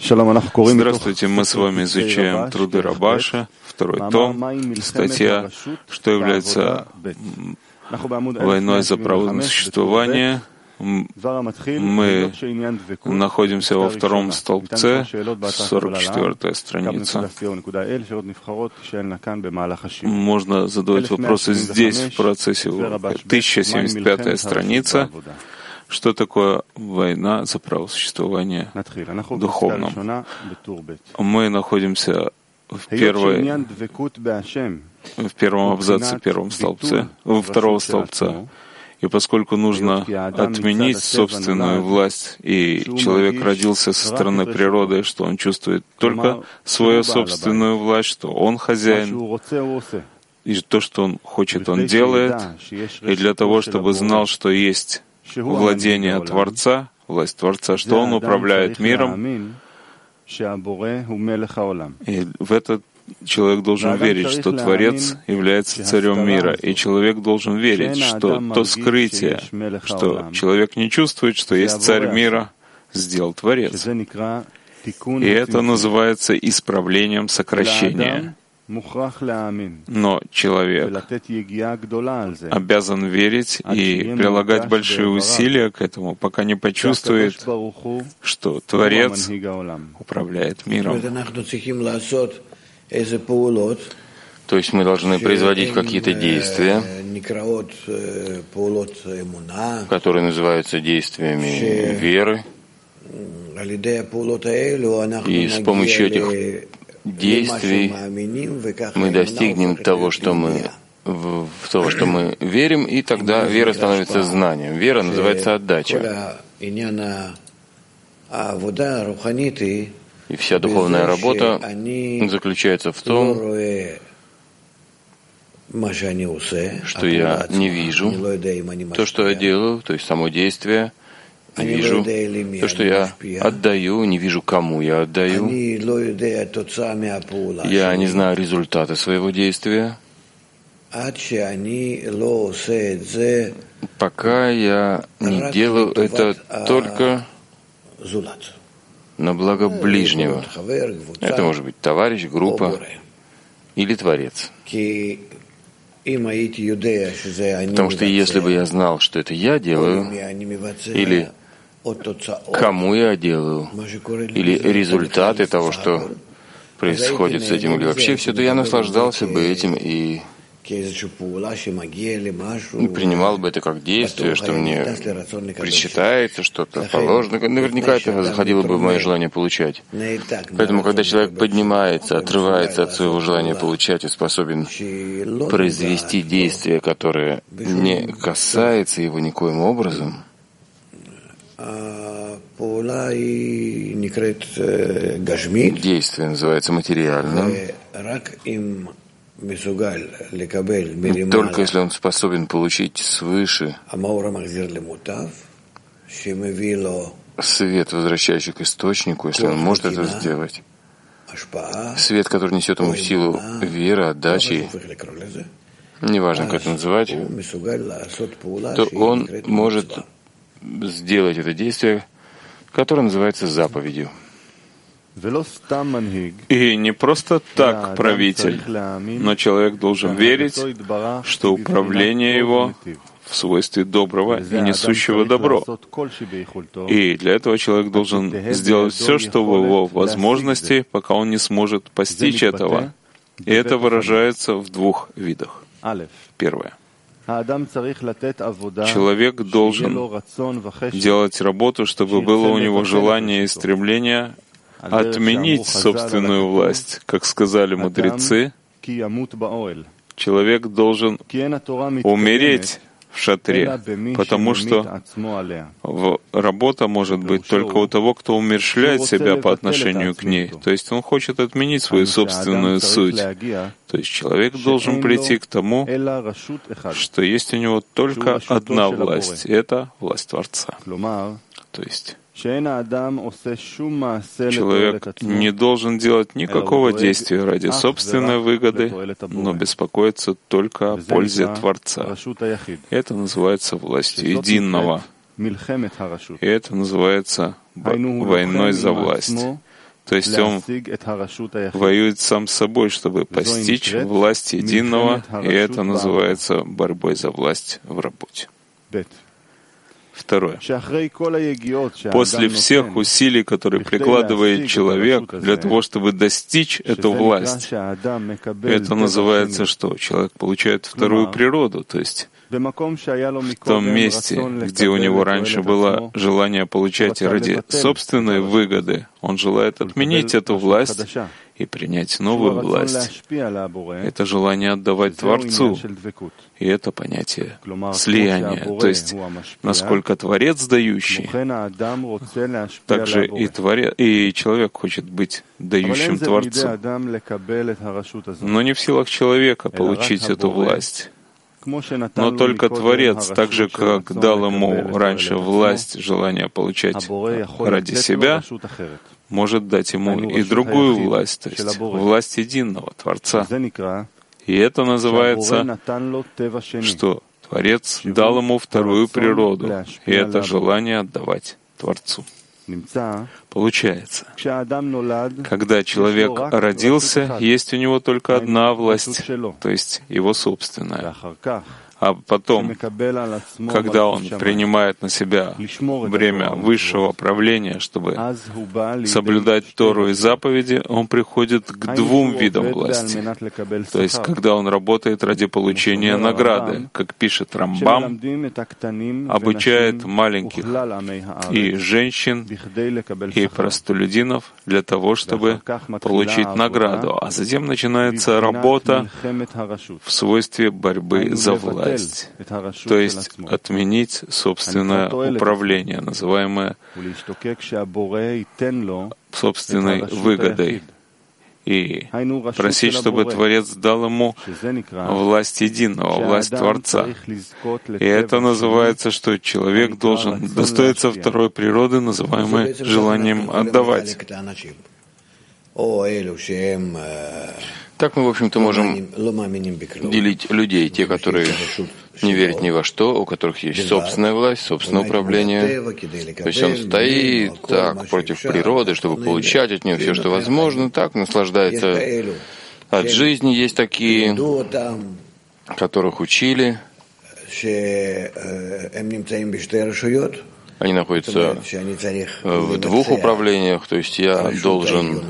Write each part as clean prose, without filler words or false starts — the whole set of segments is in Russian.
Здравствуйте, мы с вами изучаем труды Рабаша, второй том, статья, что является войной за право на существование. Мы находимся во втором столбце, 44-я страница. Можно задавать вопросы здесь, в процессе 1075-я страница. Что такое война за право существования в духовном? Мы находимся в первом абзаце, второго столбца. И поскольку нужно отменить собственную власть, и человек родился со стороны природы, что он чувствует только свою собственную власть, что он хозяин, и то, что он хочет, он делает. И для того, чтобы знал, что есть владение Творца, власть Творца, что он управляет миром, и в это человек должен верить, что Творец является царем мира, и человек должен верить, что то скрытие, что человек не чувствует, что есть царь мира, сделал Творец. И это называется исправлением сокращения. Но человек обязан верить и прилагать большие усилия к этому, пока не почувствует, что Творец управляет миром. То есть мы должны производить какие-то действия, которые называются действиями веры, и с помощью этих действий мы достигнем того, что мы верим, и тогда вера становится знанием. Вера называется отдача. И вся духовная работа заключается в том, что я не вижу то, что я делаю, то есть само действие, не вижу то, что я отдаю, не вижу, кому я отдаю. Я не знаю результаты своего действия, пока я не делаю это только на благо ближнего. Это может быть товарищ, группа или Творец. Потому что если бы я знал, что это я делаю, или кому я делаю, или результаты того, что происходит с этим, или вообще все, то я наслаждался бы этим и принимал бы это как действие, что мне причитается, что-то положено. Наверняка это заходило бы в мое желание получать. Поэтому, когда человек поднимается, отрывается от своего желания получать и способен произвести действие, которое не касается его никоим образом, действие называется материальным. Только если он способен получить свыше свет, возвращающий к источнику, если он может это сделать, свет, который несет ему силу веры, отдачи, неважно, как это называть, то он может сделать это действие, которое называется заповедью. И не просто так правитель, но человек должен верить, что управление его в свойстве доброго и несущего добро. И для этого человек должен сделать все, что в его возможности, пока он не сможет постичь этого. И это выражается в двух видах. Первое. Человек должен делать работу, чтобы было у него желание и стремление отменить собственную власть. Как сказали мудрецы, человек должен умереть в шатре, потому что работа может быть только у того, кто умерщвляет себя по отношению к ней. То есть он хочет отменить свою собственную суть. То есть человек должен прийти к тому, что есть у него только одна власть, и это власть Творца. То есть человек не должен делать никакого действия ради собственной выгоды, но беспокоиться только о пользе Творца. Это называется властью единого. И это называется войной за власть. То есть он воюет сам с собой, чтобы постичь власть единого, и это называется борьбой за власть в работе. Второе. После всех усилий, которые прикладывает человек для того, чтобы достичь эту власть, это называется, что человек получает вторую природу, то есть в том месте, где у него раньше было желание получать ради собственной выгоды, он желает отменить эту власть и принять новую власть. Это желание отдавать Творцу. И это понятие слияния. То есть, насколько Творец дающий, также и человек хочет быть дающим Творцу. Но не в силах человека получить эту власть. Но только Творец, так же, как дал ему раньше власть, желание получать ради себя, может дать ему и другую власть, то есть власть единого Творца. И это называется, что Творец дал ему вторую природу, и это желание отдавать Творцу. Получается, когда человек родился, есть у него только одна власть, то есть его собственная. А потом, когда он принимает на себя бремя высшего правления, чтобы соблюдать Тору и заповеди, он приходит к двум видам власти. То есть, когда он работает ради получения награды, как пишет Рамбам, обучает маленьких и женщин, и простолюдинов для того, чтобы получить награду. А затем начинается работа в свойстве борьбы за власть. То есть отменить собственное управление, называемое собственной выгодой, и просить, чтобы Творец дал ему власть единого, власть Творца. И это называется, что человек должен достоиться второй природы, называемой желанием отдавать. Так мы, в общем-то, можем делить людей, те, которые не верят ни во что, у которых есть собственная власть, собственное управление. То есть он стоит так против природы, чтобы получать от нее все, что возможно, так наслаждается от жизни. Есть такие, которых учили. Они находятся в двух управлениях, то есть я должен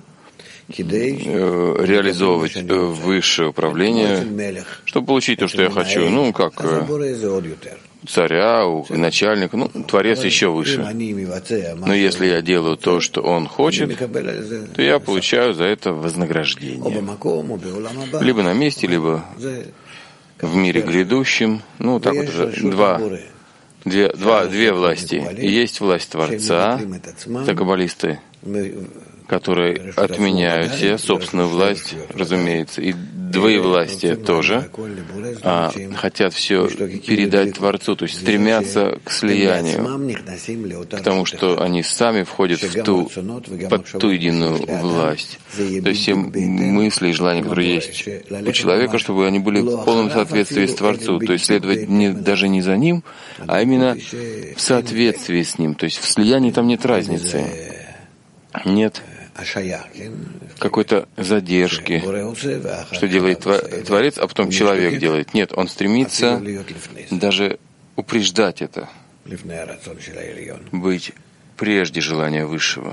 реализовывать высшее управление, чтобы получить то, что я хочу. Ну, как царя, начальника, Творец еще выше. Но если я делаю то, что он хочет, то я получаю за это вознаграждение. Либо на месте, либо в мире грядущем. Ну, так вот уже две власти. И есть власть Творца, это каббалисты, которые отменяют себе собственную власть, разумеется, и двоевластие тоже, хотят все передать Творцу, то есть стремятся к слиянию, к тому, что они сами входят под ту единую власть. То есть все мысли и желания, которые есть у человека, чтобы они были в полном соответствии с Творцом, то есть следовать даже не за ним, а именно в соответствии с ним, то есть в слиянии там нет разницы, нет какой-то задержки, что делает Творец, а потом человек делает. Нет, он стремится даже упреждать это, быть прежде желания Высшего.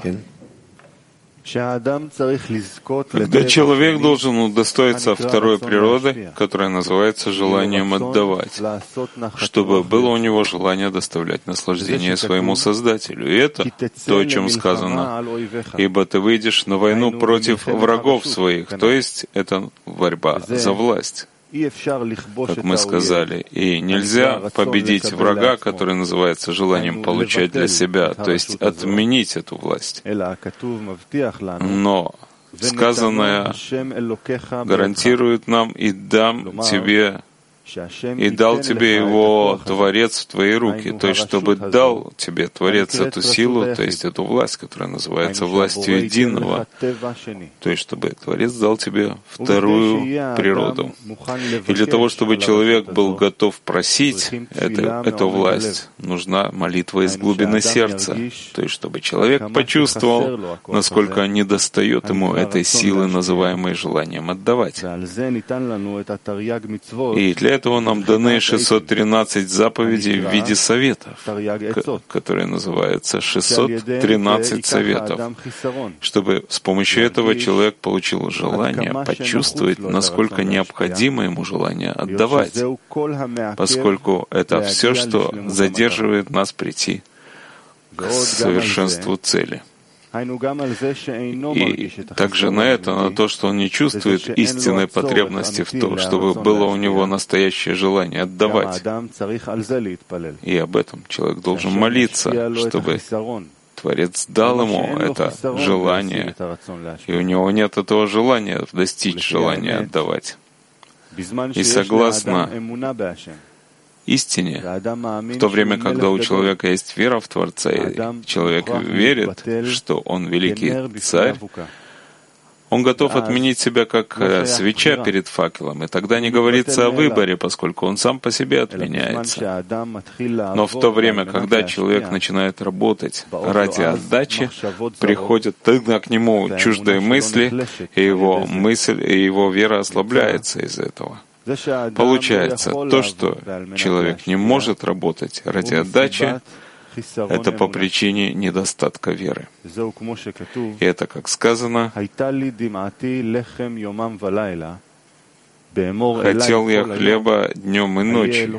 Когда человек должен удостоиться второй природы, которая называется желанием отдавать, чтобы было у него желание доставлять наслаждение своему Создателю. И это то, о чем сказано. «Ибо ты выйдешь на войну против врагов своих», то есть это борьба за власть. Как мы сказали, и нельзя победить врага, который называется желанием получать для себя, то есть отменить эту власть. Но сказанное гарантирует нам: «И дам тебе и дал тебе его Творец в твои руки, то есть чтобы дал тебе Творец эту силу, то есть эту власть, которая называется властью единого, то есть чтобы Творец дал тебе вторую природу. И для того, чтобы человек был готов просить эту власть, нужна молитва из глубины сердца, то есть чтобы человек почувствовал, насколько недостает ему этой силы, называемой желанием отдавать. И для этого нам даны 613 заповедей в виде советов, которые называются 613 советов, чтобы с помощью этого человек получил желание почувствовать, насколько необходимо ему желание отдавать, поскольку это все, что задерживает нас прийти к совершенству цели. И также на то, что он не чувствует истинной потребности в том, чтобы было у него настоящее желание отдавать. И об этом человек должен молиться, чтобы Творец дал ему это желание, и у него нет этого желания достичь желания отдавать. И согласно истине, в то время, когда у человека есть вера в Творца, и человек верит, что он великий царь, он готов отменить себя как свеча перед факелом, и тогда не говорится о выборе, поскольку он сам по себе отменяется. Но в то время, когда человек начинает работать ради отдачи, приходят тогда к нему чуждые мысли, и его вера ослабляется из-за этого. Получается, то, что человек не может работать ради отдачи, это по причине недостатка веры. И это, как сказано, «Хотел я хлеба днем и ночью».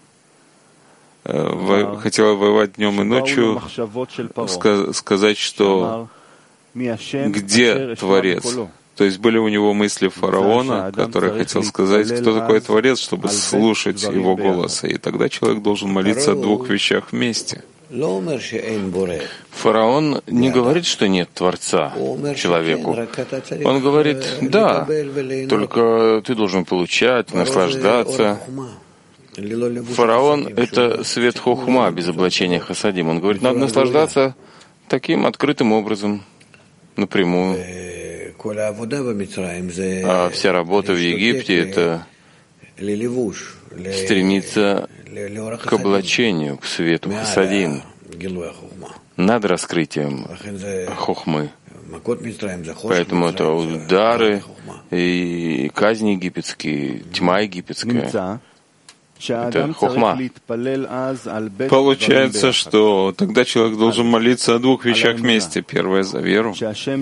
Хотел воевать днем и ночью, сказать, что где Творец? То есть были у него мысли фараона, который хотел сказать, кто такой Творец, чтобы слушать его голос. И тогда человек должен молиться о двух вещах вместе. Фараон не говорит, что нет Творца человеку. Он говорит, да, только ты должен получать, наслаждаться. Фараон — это свет хохма без облачения хасадим. Он говорит, надо наслаждаться таким открытым образом, напрямую. А вся работа в Египте — это стремиться к облачению, к свету хасадим, над раскрытием хохмы. Поэтому это удары и казни египетские, тьма египетская. Это хохма. Получается, что тогда человек должен молиться о двух вещах вместе. Первое — за веру,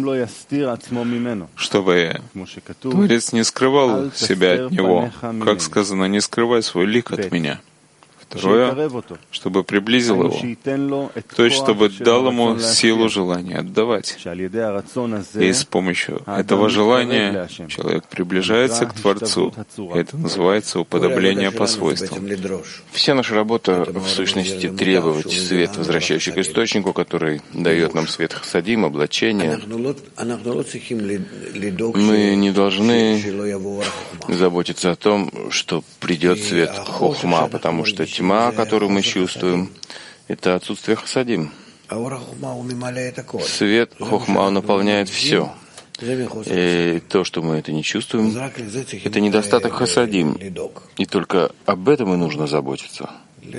чтобы Творец не скрывал себя от него. Как сказано, не скрывай свой лик от меня. Второе, чтобы приблизил его, то есть чтобы дал ему силу желания отдавать. И с помощью этого желания человек приближается к Творцу. Это называется уподобление по свойствам. Вся наша работа, в сущности, требовать свет, возвращающий к источнику, который дает нам свет хасадим, облачение. Мы не должны заботиться о том, что придет свет хохма, потому что тьма, которую мы чувствуем, это отсутствие хасадим. Свет хохма наполняет все. И то, что мы это не чувствуем, это недостаток хасадим. И только об этом и нужно заботиться.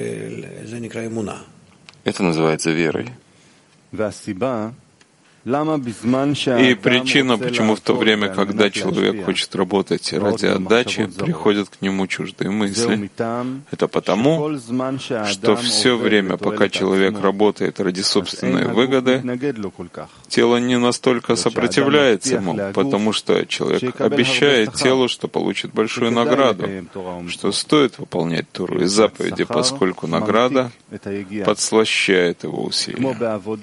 Это называется верой. И причина, почему в то время, когда человек хочет работать ради отдачи, приходят к нему чуждые мысли, это потому, что все время, пока человек работает ради собственной выгоды, тело не настолько сопротивляется ему, потому что человек обещает телу, что получит большую награду, что стоит выполнять Тору и заповеди, поскольку награда подслащает его усилия,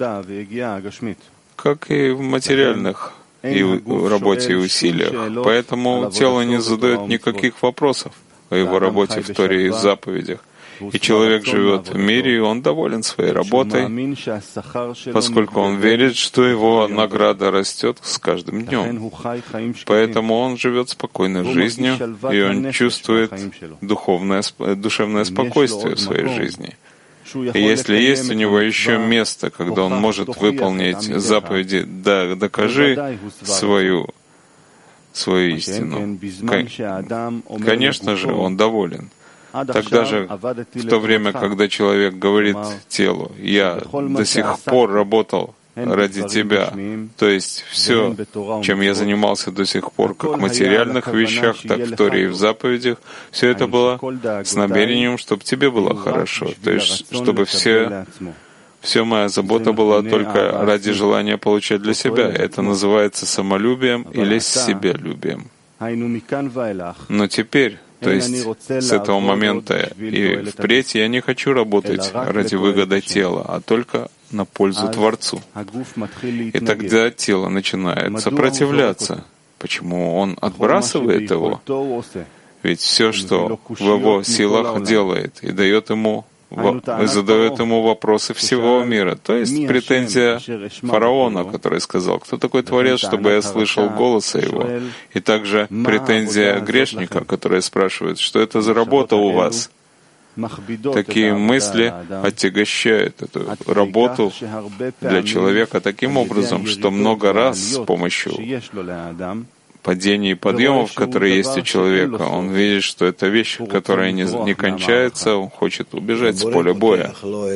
как и в материальных работе и усилиях. Поэтому тело не задает никаких вопросов о его работе в Торе и заповедях. И человек живет в мире, и он доволен своей работой, поскольку он верит, что его награда растет с каждым днем. Поэтому он живет спокойной жизнью, и он чувствует душевное спокойствие в своей жизни. И если есть у него еще место, когда он может выполнить заповеди «докажи свою истину», конечно же, он доволен. Тогда же, в то время, когда человек говорит телу: «Я до сих пор работал ради тебя», то есть все, чем я занимался до сих пор, как в материальных вещах, так в Торе и в заповедях, все это было с намерением, чтобы тебе было хорошо, то есть чтобы все моя забота была только ради желания получать для себя. Это называется самолюбием или себялюбием. Но теперь, то есть с этого момента и впредь, я не хочу работать ради выгоды тела, а только на пользу Творцу. И тогда тело начинает сопротивляться. Почему он отбрасывает его? Ведь все, что в его силах делает, и дает ему задает ему вопросы всего мира. То есть претензия фараона, который сказал: «Кто такой Творец, чтобы я слышал голоса его?» И также претензия грешника, который спрашивает: «Что это за работа у вас?» Такие мысли отягощают эту работу для человека таким образом, что много раз с помощью падений и подъемов, которые есть у человека, он видит, что это вещь, которая не кончается, он хочет убежать с поля боя.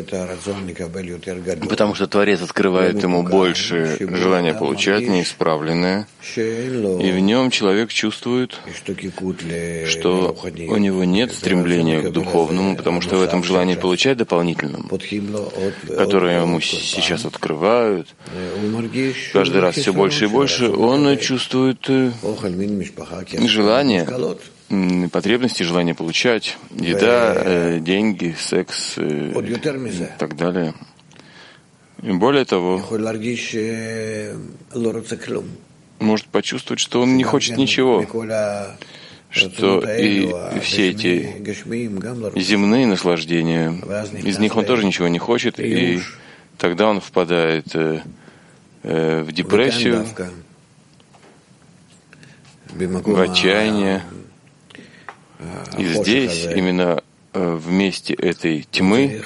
Потому что Творец открывает ему больше желания получать, неисправленное, и в нем человек чувствует, что у него нет стремления к духовному, потому что в этом желании получать дополнительном, которое ему сейчас открывают, каждый раз все больше и больше, он чувствует желание, потребности, желание получать, еда, деньги, секс и так далее. И более того, может почувствовать, что он не хочет ничего, что и все эти земные наслаждения, из них он тоже ничего не хочет, и тогда он впадает в депрессию, в отчаяние. И здесь, именно в месте этой тьмы,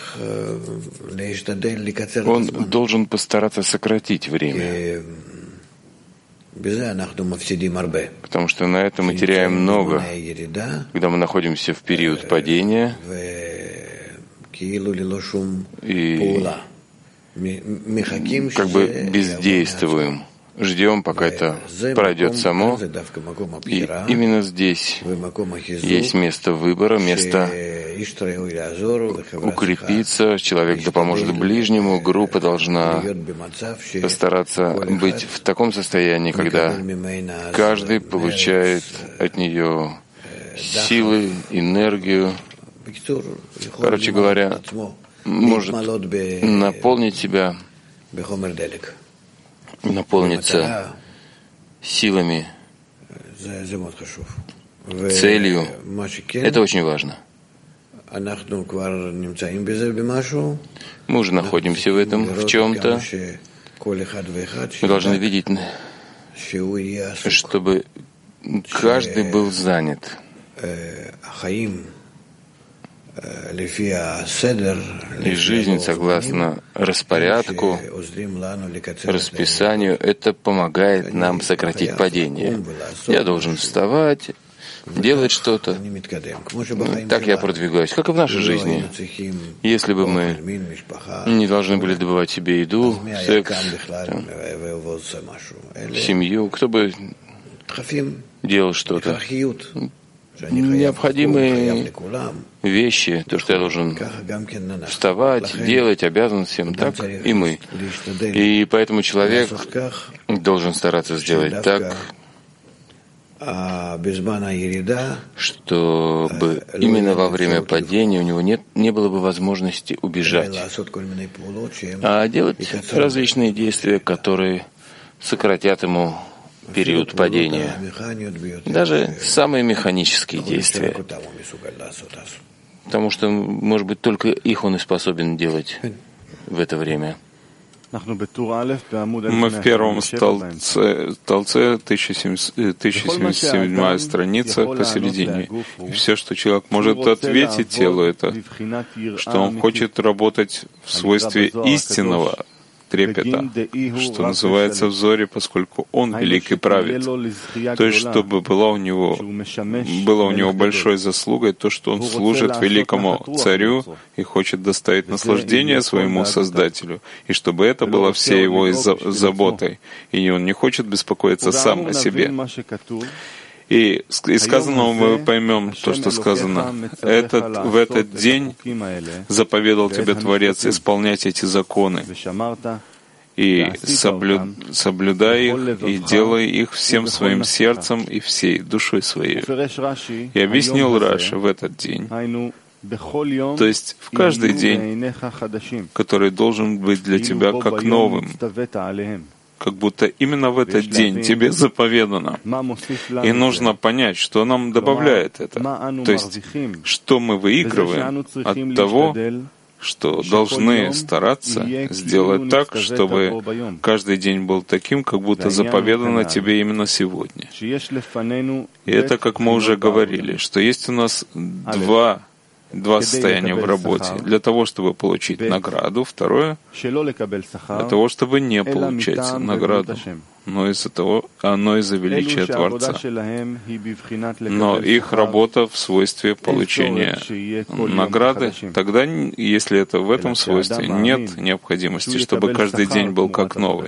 он должен постараться сократить время. Потому что на этом мы теряем много, когда мы находимся в период падения и как бы бездействуем. Ждем, пока это пройдет само. И именно здесь есть место выбора, место укрепиться, человек да поможет ближнему, группа должна постараться быть в таком состоянии, когда каждый получает от нее силы, энергию, короче говоря, может наполнить себя, наполниться силами, целью. Это очень важно. Мы уже находимся в этом, в чем-то. Мы должны видеть, чтобы каждый был занят. И жизнь, согласно распорядку, расписанию, это помогает нам сократить падение. Я должен вставать, делать что-то. Так я продвигаюсь, как и в нашей жизни. Если бы мы не должны были добывать себе еду, секс, семью, кто бы делал что-то. Необходимые вещи, то, что я должен вставать, делать, обязан всем, так и мы. И поэтому человек должен стараться сделать так, чтобы именно во время падения у него не было бы возможности убежать, а делать различные действия, которые сократят ему период падения, даже самые механические действия, Потому что, может быть, только их он и способен делать в это время. Мы в первом столбце 1077 страница посередине. И все, что человек может ответить телу, это, что он хочет работать в свойстве истинного трепета, что называется в Зоре, поскольку он великий правит. То есть, чтобы была у него большой заслугой то, что он служит великому царю и хочет доставить наслаждение своему Создателю, и чтобы это было всей его заботой, и он не хочет беспокоиться сам о себе. И из сказанного мы поймем то, что сказано. В этот день заповедал тебе Творец исполнять эти законы. И соблюдай их, и делай их всем своим сердцем и всей душой своей. И объяснил Раши в этот день. То есть в каждый день, который должен быть для тебя как новым, как будто именно в этот день тебе заповедано. И нужно понять, что нам добавляет это. То есть, что мы выигрываем от того, что должны стараться сделать так, чтобы каждый день был таким, как будто заповедано тебе именно сегодня. И это, как мы уже говорили, что есть у нас два состояния в работе. Для того, чтобы получить награду. Второе, для того, чтобы не получать награду. Но из-за величия Творца. Но их работа в свойстве получения награды. Тогда, если это в этом свойстве, нет необходимости, чтобы каждый день был как новый.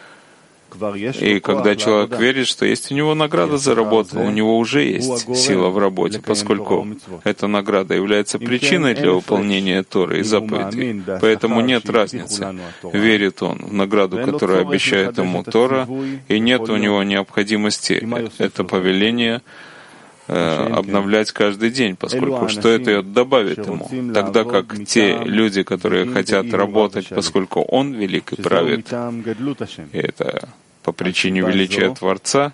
И когда человек верит, что есть у него награда за работу, у него уже есть сила в работе, поскольку эта награда является причиной для выполнения Торы и заповедей. Поэтому нет разницы, верит он в награду, которую обещает ему Тора, и нет у него необходимости это повеление обновлять каждый день, поскольку что это добавит ему. Тогда как те люди, которые хотят работать, поскольку он великий правит, и это по причине величия Творца,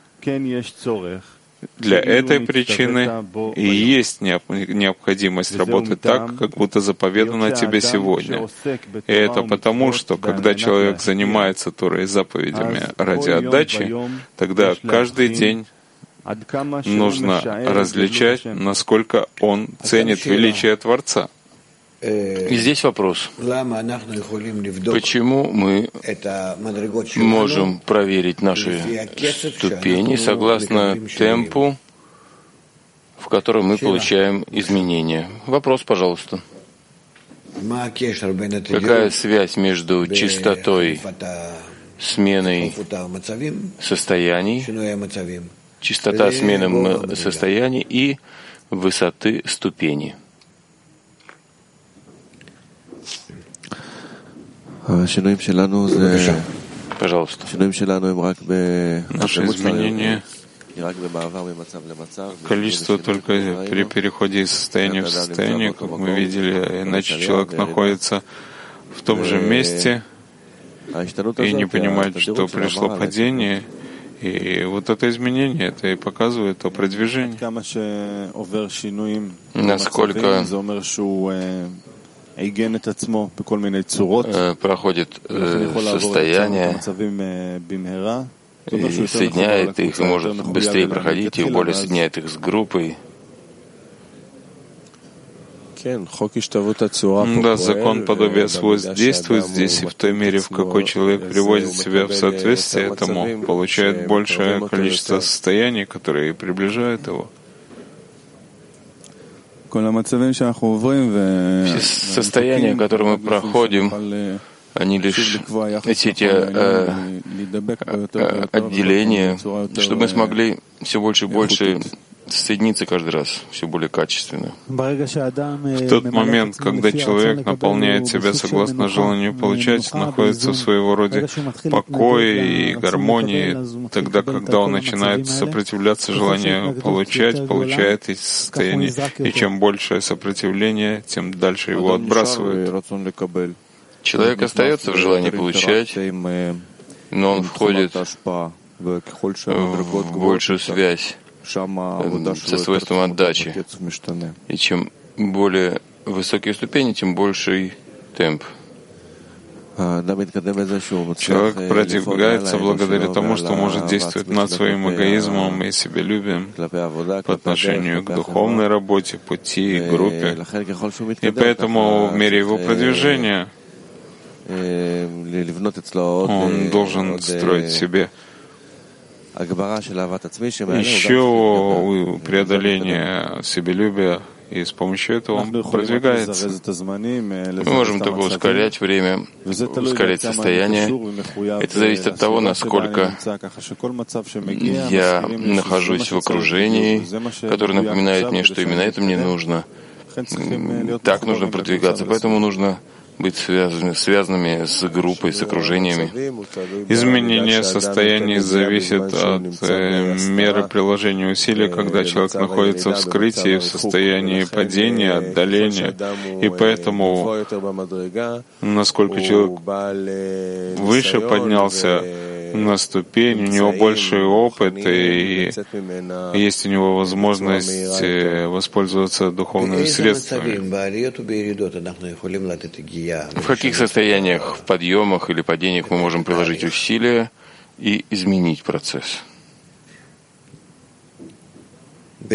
для этой причины и есть необходимость работать так, как будто заповедано тебе сегодня. И это потому, что когда человек занимается Торой и заповедями ради отдачи, тогда каждый день нужно различать, насколько он ценит величие Творца. И здесь вопрос. Почему мы можем проверить наши ступени согласно темпу, в котором мы получаем изменения? Вопрос, пожалуйста. Какая связь между чистотой сменой состояний, чистота смены состояний и высоты ступени? Пожалуйста. Наши изменения, количество только при переходе из состояния в состояние, как мы видели, иначе человек находится в том же месте и не понимает, что пришло падение. И вот это изменение, это и показывает то продвижение. Насколько проходит состояние и соединяет их, и может быстрее проходить, и более соединяет их с группой. Да, закон подобия свойств действует здесь, и в той мере, в какой человек приводит себя в соответствие этому, получает большее количество состояний, которые приближают его. Все состояния, которые мы проходим, они лишь эти отделения, чтобы мы смогли все больше и больше соединиться каждый раз, все более качественно. В тот момент, когда человек наполняет себя согласно желанию получать, находится в своего рода покое и гармонии, тогда, когда он начинает сопротивляться желанию получает эти состояния, и чем большее сопротивление, тем дальше его отбрасывает. Человек остается в желании получать, но он входит в большую связь со свойством отдачи. И чем более высокие ступени, тем больший темп. Человек продвигается благодаря тому, что может действовать над своим эгоизмом и себялюбием по отношению к духовной работе, пути, группе. И поэтому в мере его продвижения он должен строить себе еще преодоление себялюбия, и с помощью этого он продвигается. Мы можем только ускорять время, ускорять состояние. Это зависит от того, насколько я нахожусь в окружении, которое напоминает мне, что именно это мне нужно. Так нужно продвигаться, поэтому нужно быть связанными с группой, с окружениями. Изменение состояний зависит от меры приложения усилий, когда человек находится в скрытии, в состоянии падения, отдаления. И поэтому, насколько человек выше поднялся на ступень, у него больший опыт, и есть у него возможность воспользоваться духовными средствами. В каких состояниях, в подъемах или падениях мы можем приложить усилия и изменить процесс? В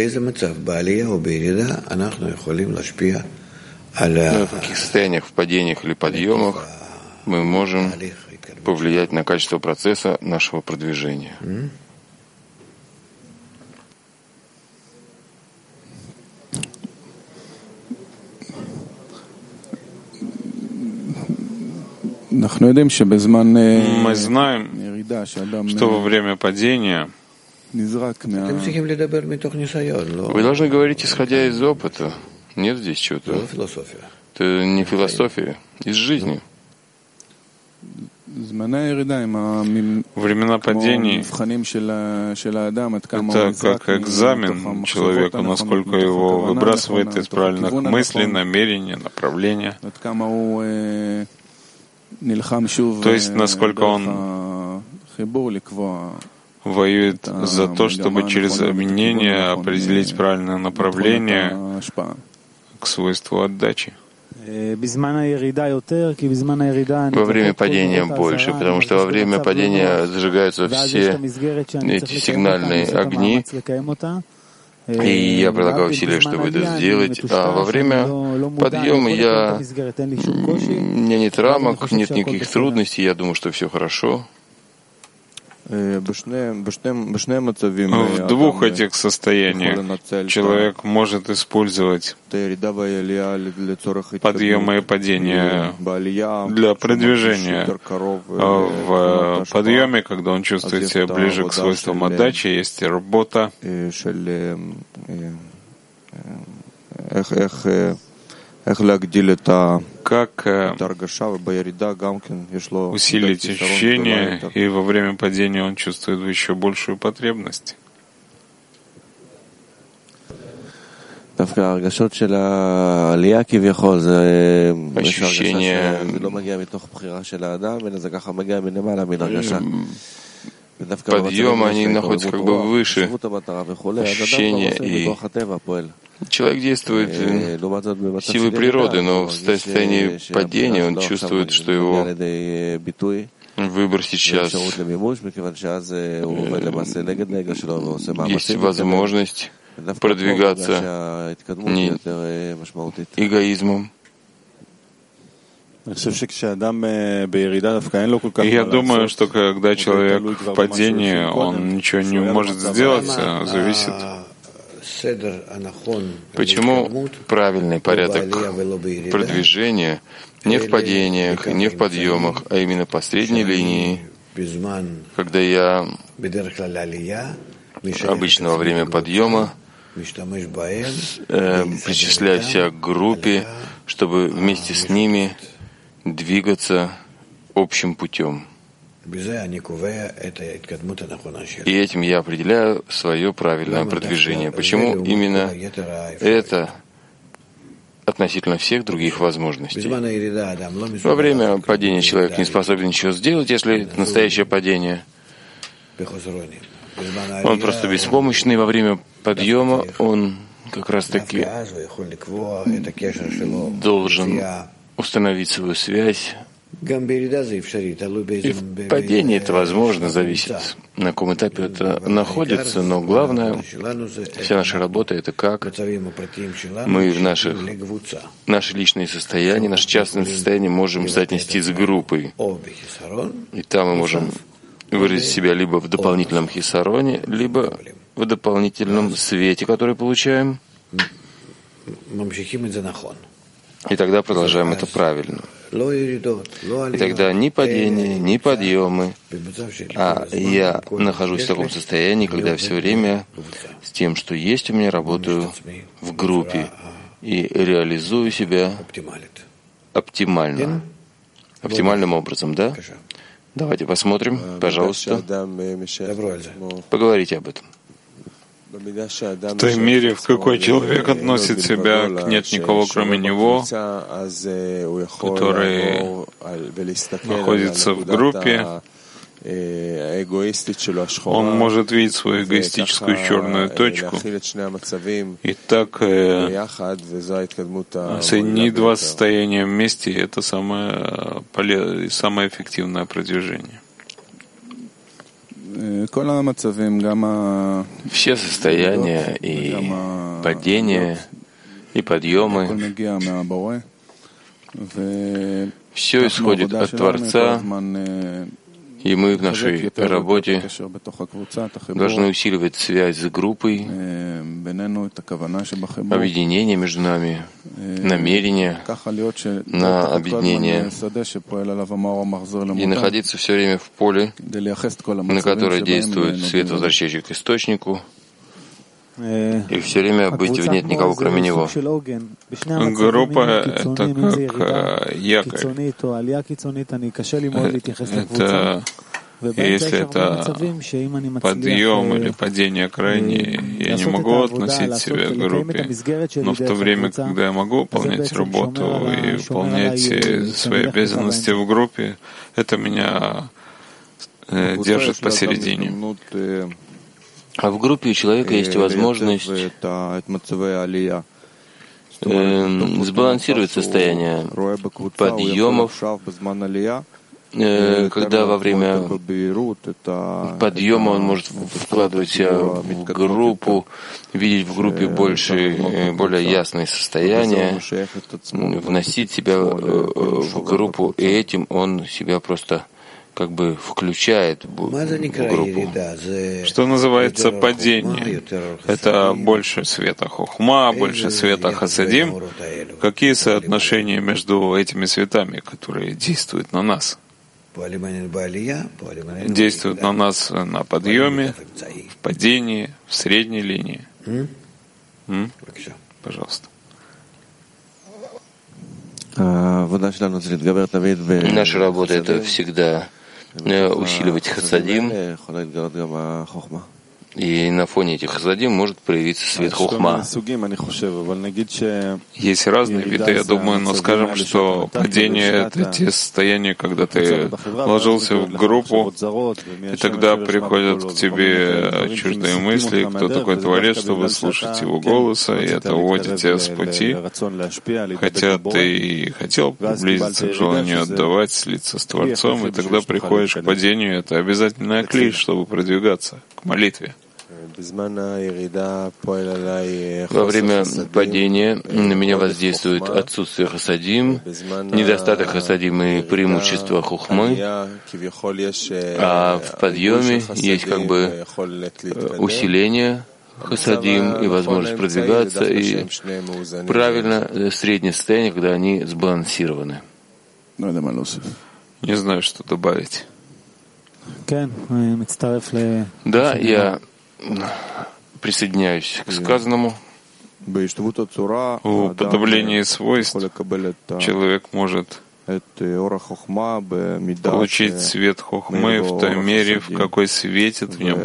каких состояниях, в падениях или подъемах мы можем повлиять на качество процесса нашего продвижения? Мы знаем, что во время падения вы должны говорить, исходя из опыта. Нет здесь чего-то. Это не философия, из жизни. Времена падений — это как экзамен человека, насколько его выбрасывает из правильных мыслей, намерений, направления. То есть, насколько он воюет за то, чтобы через объединение определить правильное направление к свойству отдачи. Во время падения больше, потому что во время падения зажигаются все эти сигнальные огни, и я прилагаю усилия, чтобы это сделать. А во время подъема у меня нет рамок, нет никаких трудностей, я думаю, что все хорошо. В двух этих состояниях человек может использовать подъемы и падения для продвижения. В подъеме, когда он чувствует себя ближе к свойствам отдачи, есть работа, как усилить ощущение, и во время падения он чувствует еще большую потребность. Ощущение подъема, они находятся как бы выше ощущения, и человек действует силой природы, но в состоянии падения он чувствует, что его выбор сейчас есть возможность продвигаться не эгоизмом. Я думаю, что когда человек в падении, он ничего не может сделать, зависит. Почему правильный порядок продвижения не в падениях, не в подъемах, а именно по средней линии, когда я обычно во время подъема причисляю себя к группе, чтобы вместе с ними двигаться общим путем. И этим я определяю свое правильное продвижение. Почему именно это относительно всех других возможностей? Во время падения человек не способен ничего сделать, если это настоящее падение. Он просто беспомощный. Во время подъема он как раз таки должен установить свою связь. И в падении это возможно, зависит, на каком этапе это находится, но главное, вся наша работа — это как мы в наши личные состояния, наши частные состояния можем соотнести с группой. И там мы можем выразить себя либо в дополнительном хисароне, либо в дополнительном свете, который получаем. И тогда продолжаем это правильно. И тогда ни падения, ни подъемы, а я нахожусь в таком состоянии, когда все время с тем, что есть у меня, работаю в группе и реализую себя оптимально. Оптимальным образом, да? Давайте посмотрим, пожалуйста. Поговорите об этом. В той мере, в какой человек относит себя к «нет никого, кроме него», который находится в группе, он может видеть свою эгоистическую черную точку и так соединить два состояния вместе, и это самое эффективное продвижение. Все состояния и падения, и подъемы, все исходит от Творца, и мы в нашей работе должны усиливать связь с группой, объединение между нами, намерение на объединение и находиться все время в поле, на которое действует свет, возвращающий к источнику, и все время быть в «нет никого, кроме него». Группа — это как якорь. Если это подъем или падение крайнее, я не могу относить себя к группе, но в то время, когда я могу выполнять работу и выполнять свои обязанности в группе, это меня держит посередине. А в группе у человека есть возможность сбалансировать состояние подъемов, когда во время подъема он может вкладывать себя в группу, видеть в группе более ясные состояния, вносить себя в группу, и этим он себя просто как бы включает в группу. Что называется падение? Это больше света хохма, больше света хасадим. Какие соотношения между этими светами, которые действуют на нас? Действуют на нас на подъеме, в падении, в средней линии. Пожалуйста. Наша работа — это всегда усиливать хасадим, и на фоне этих хасадим может проявиться свет хохма. Есть разные виды, я думаю, но скажем, что падение — это те состояния, когда ты вложился в группу, и тогда приходят к тебе чуждые мысли, кто такой Творец, чтобы слушать его голоса, и это уводит тебя с пути, хотя ты и хотел приблизиться к желанию отдавать, слиться с Творцом, и тогда приходишь к падению, это обязательный клей, чтобы продвигаться к молитве. Во время падения на меня воздействует отсутствие хасадим, недостаток хасадим и преимущество хухмы, а в подъеме есть как бы усиление хасадим и возможность продвигаться, и правильно среднее состояние, когда они сбалансированы. Не знаю, что добавить. Да, я присоединяюсь к сказанному. В подавлении свойств человек может получить свет хохмы в той мере, в какой светит в нем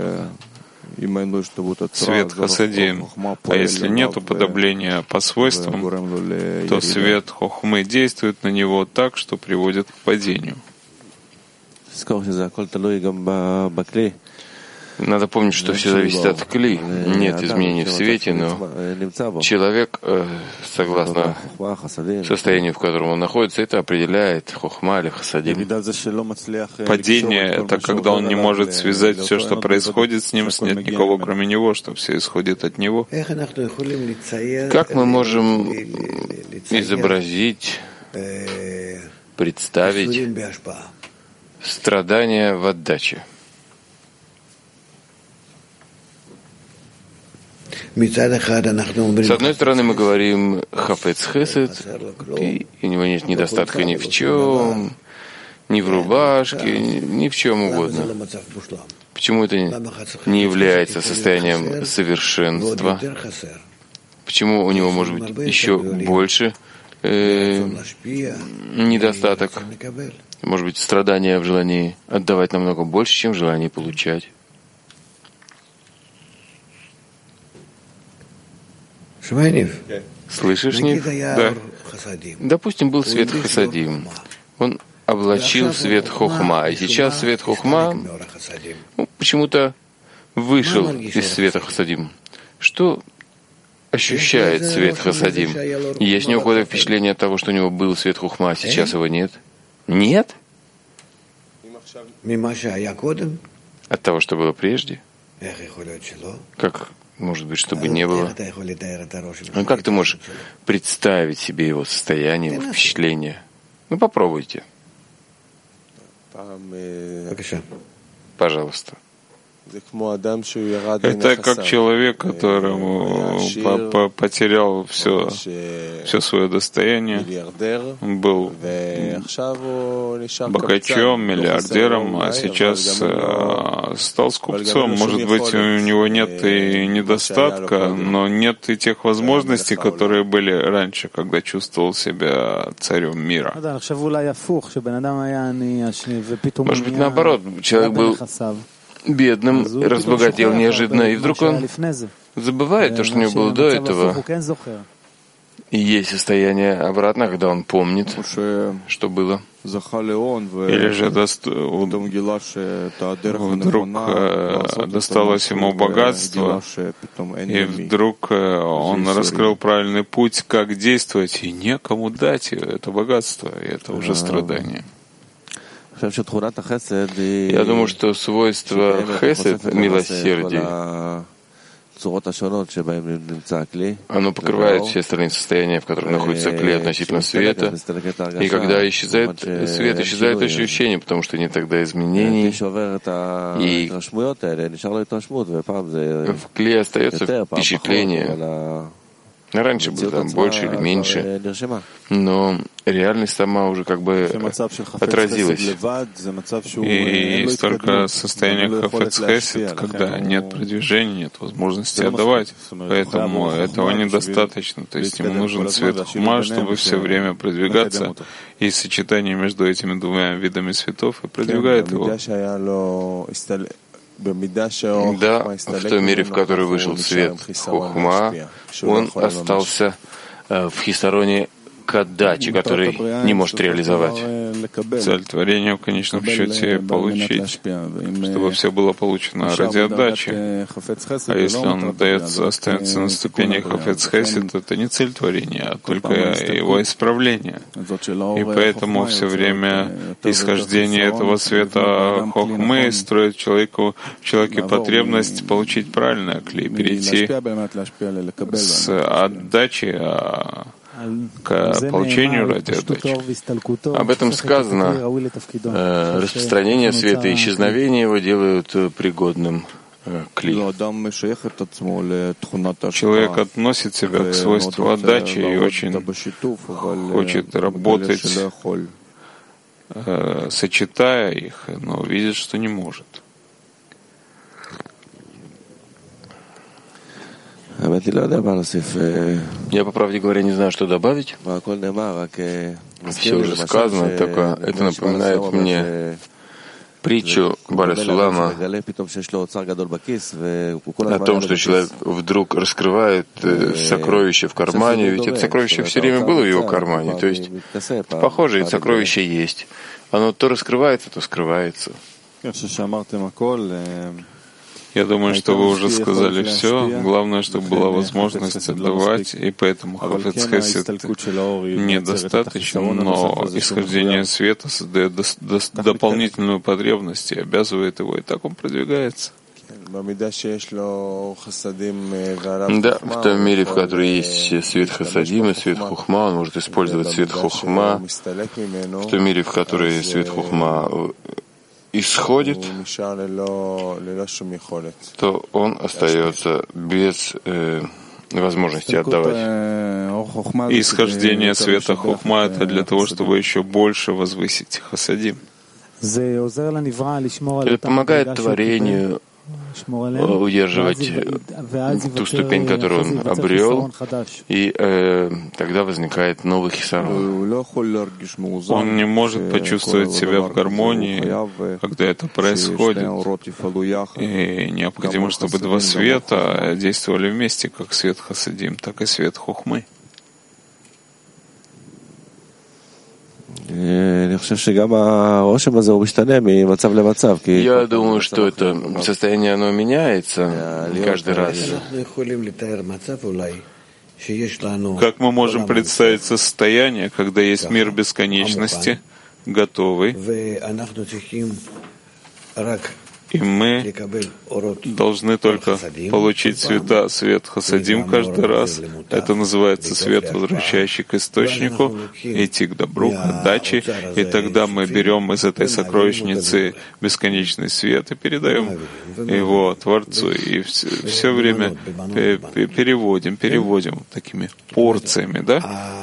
свет хасадим. А если нет уподобления по свойствам, то свет хохмы действует на него так, что приводит к падению. Надо помнить, что все зависит от кли. Нет изменений в свете, но человек, согласно состоянию, в котором он находится, это определяет хохма или хасадим. Падение — это когда он не может связать все, что происходит с ним, нет никого, кроме него, что все исходит от него. Как мы можем изобразить, представить страдания в отдаче? С одной стороны, мы говорим хафец хесед, и у него нет недостатка ни в чем, ни в рубашке, ни в чем угодно. Почему это не является состоянием совершенства? Почему у него может быть еще больше недостаток? Может быть, страдания в желании отдавать намного больше, чем в желании получать? Слышишь, Нив? Да. Допустим, был свет хасадим. Он облачил свет хохма, и сейчас свет хохма почему-то вышел из света хасадим. Что ощущает свет хасадим? Есть у него какое-то впечатление от того, что у него был свет хохма, а сейчас его нет? Нет? От того, что было прежде? Как может быть, чтобы не было? Ну как ты можешь представить себе его состояние, его впечатление? Ну попробуйте. Пожалуйста. Это как человек, которому потерял все свое достояние, был богачом, миллиардером, а сейчас стал скупцом. Может быть, у него нет и недостатка, но нет и тех возможностей, которые были раньше, когда чувствовал себя царем мира. Может быть, наоборот, человек был бедным, разбогател неожиданно, и вдруг он забывает то, что у него было до этого. И есть состояние обратно, когда он помнит, что было. Или же вдруг досталось ему богатство, и вдруг он раскрыл правильный путь, как действовать, и некому дать это богатство, и это уже страдание. Я думаю, что свойство хесед, милосердия, оно покрывает все остальные состояния, в которых находится клей относительно света. И когда исчезает свет, исчезает ощущение, потому что нет тогда изменений. И в клее остается впечатление. Раньше было там больше или меньше, но реальность сама уже как бы отразилась. И есть только состояние хафец хесед, когда нет продвижения, нет возможности отдавать. Поэтому этого недостаточно. То есть ему нужен цвет хохма, чтобы все время продвигаться. И сочетание между этими двумя видами светов и продвигает его. Да, в той мере, в которой вышел свет хохма, он остался в хисароне к отдаче, который не может реализовать. Цель творения в конечном счете получить, чтобы все было получено ради отдачи. А если он останется на ступени хафец хесед, это не цель творения, а только его исправление. И поэтому все время исхождение этого света хохмы строит в человеке потребность получить правильное клей, перейти с отдачи к получению ради отдачи. Об этом сказано. Распространение света и исчезновение его делают пригодным кли. Человек относит себя к свойству отдачи и очень хочет работать, сочетая их, но видит, что не может. Я, по правде говоря, не знаю, что добавить. Все уже сказано, только это напоминает мне притчу Баля Сулама о том, что человек вдруг раскрывает сокровище в кармане, ведь это сокровище все время было в его кармане. То есть, похоже, это сокровище Я думаю, что вы уже сказали все. Главное, чтобы была возможность отдавать, и поэтому Хафец Хесед недостаточно, но исхождение света создает дополнительную потребность и обязывает его, и так он продвигается. Да, в том мире, в котором есть свет Хасадим и свет Хухма, он может использовать свет Хухма. В том мире, в котором свет Хухма исходит, то он остается без возможности отдавать. Исхождение света Хухма — это для того, чтобы еще больше возвысить Хасадим. Это помогает творению удерживать ту ступень, которую он обрел, и тогда возникает новый хисарон. Он не может почувствовать себя в гармонии, когда это происходит. И необходимо, чтобы два света действовали вместе, как свет Хасадим, так и свет Хухмы. Я думаю, что это состояние, оно меняется каждый раз. Как мы можем представить состояние, когда есть мир бесконечности, готовый, и мы должны только получить свет Хасадим каждый раз. Это называется свет, возвращающий к источнику, идти к добру, к отдаче. И тогда мы берем из этой сокровищницы бесконечный свет и передаем его Творцу. И все время переводим такими порциями, да?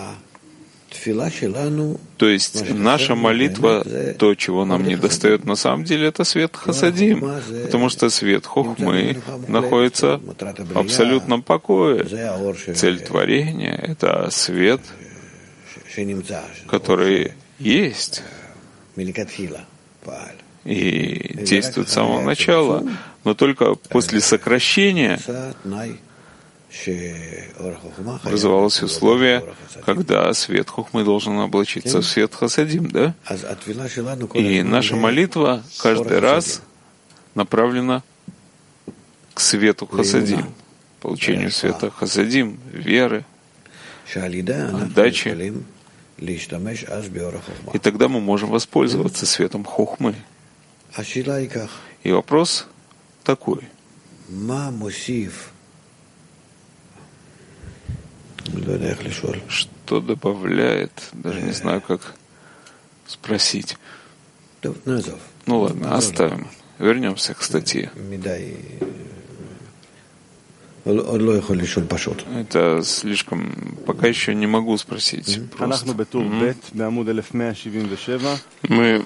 То есть наша молитва, то, чего нам не достает на самом деле, это свет Хасадим, потому что свет Хохмы находится в абсолютном покое. Цель творения — это свет, который есть и действует с самого начала, но только после сокращения образовалось условие, когда свет Хохмы должен облачиться в свет Хасадим, да? И наша молитва каждый раз направлена к свету Хасадим, получению света Хасадим, веры, отдачи. И тогда мы можем воспользоваться светом Хохмы. И вопрос такой. Что добавляет? Даже не знаю, как спросить. Ну ладно, оставим. Вернемся к статье. Это слишком... Пока еще не могу спросить. Просто. Мы...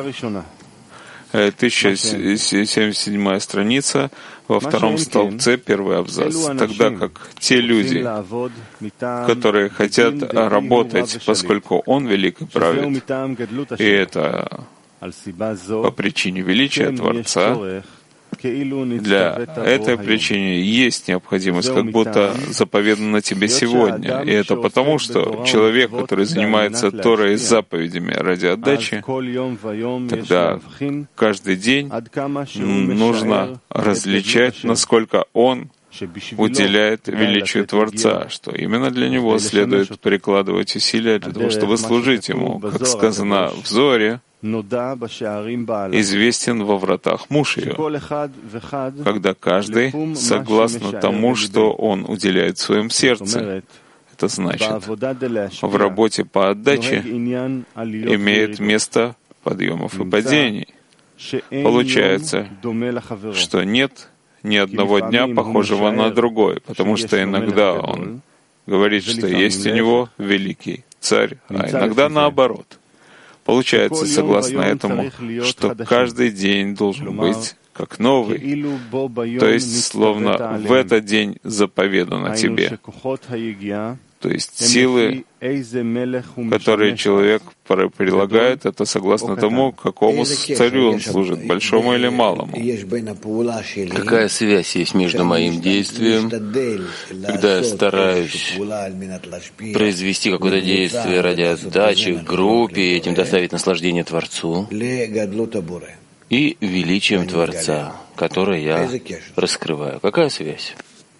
1077 страница, во втором столбце, первый абзац. Тогда как те люди, которые хотят работать, поскольку Он велик и правит, и это по причине величия Творца, для этой причины есть необходимость, как будто заповедано тебе сегодня. И это потому, что человек, который занимается Торой и заповедями ради отдачи, тогда каждый день нужно различать, насколько он уделяет величию Творца, что именно для него следует прикладывать усилия для того, чтобы служить ему. Как сказано в Зоре, известен во вратах муж ее, когда каждый согласно тому, что он уделяет в своем сердце. Это значит, в работе по отдаче имеет место подъемов и падений. Получается, что нет ни одного дня похожего на другой, потому что иногда он говорит, что есть у него великий царь, а иногда наоборот. Получается, согласно этому, что каждый день должен быть как новый, то есть словно в этот день заповедано тебе. То есть силы, которые человек прилагает, это согласно тому, какому царю он служит, большому или малому. Какая связь есть между моим действием, когда я стараюсь произвести какое-то действие ради отдачи в группе и этим доставить наслаждение Творцу, и величием Творца, которое я раскрываю. Какая связь?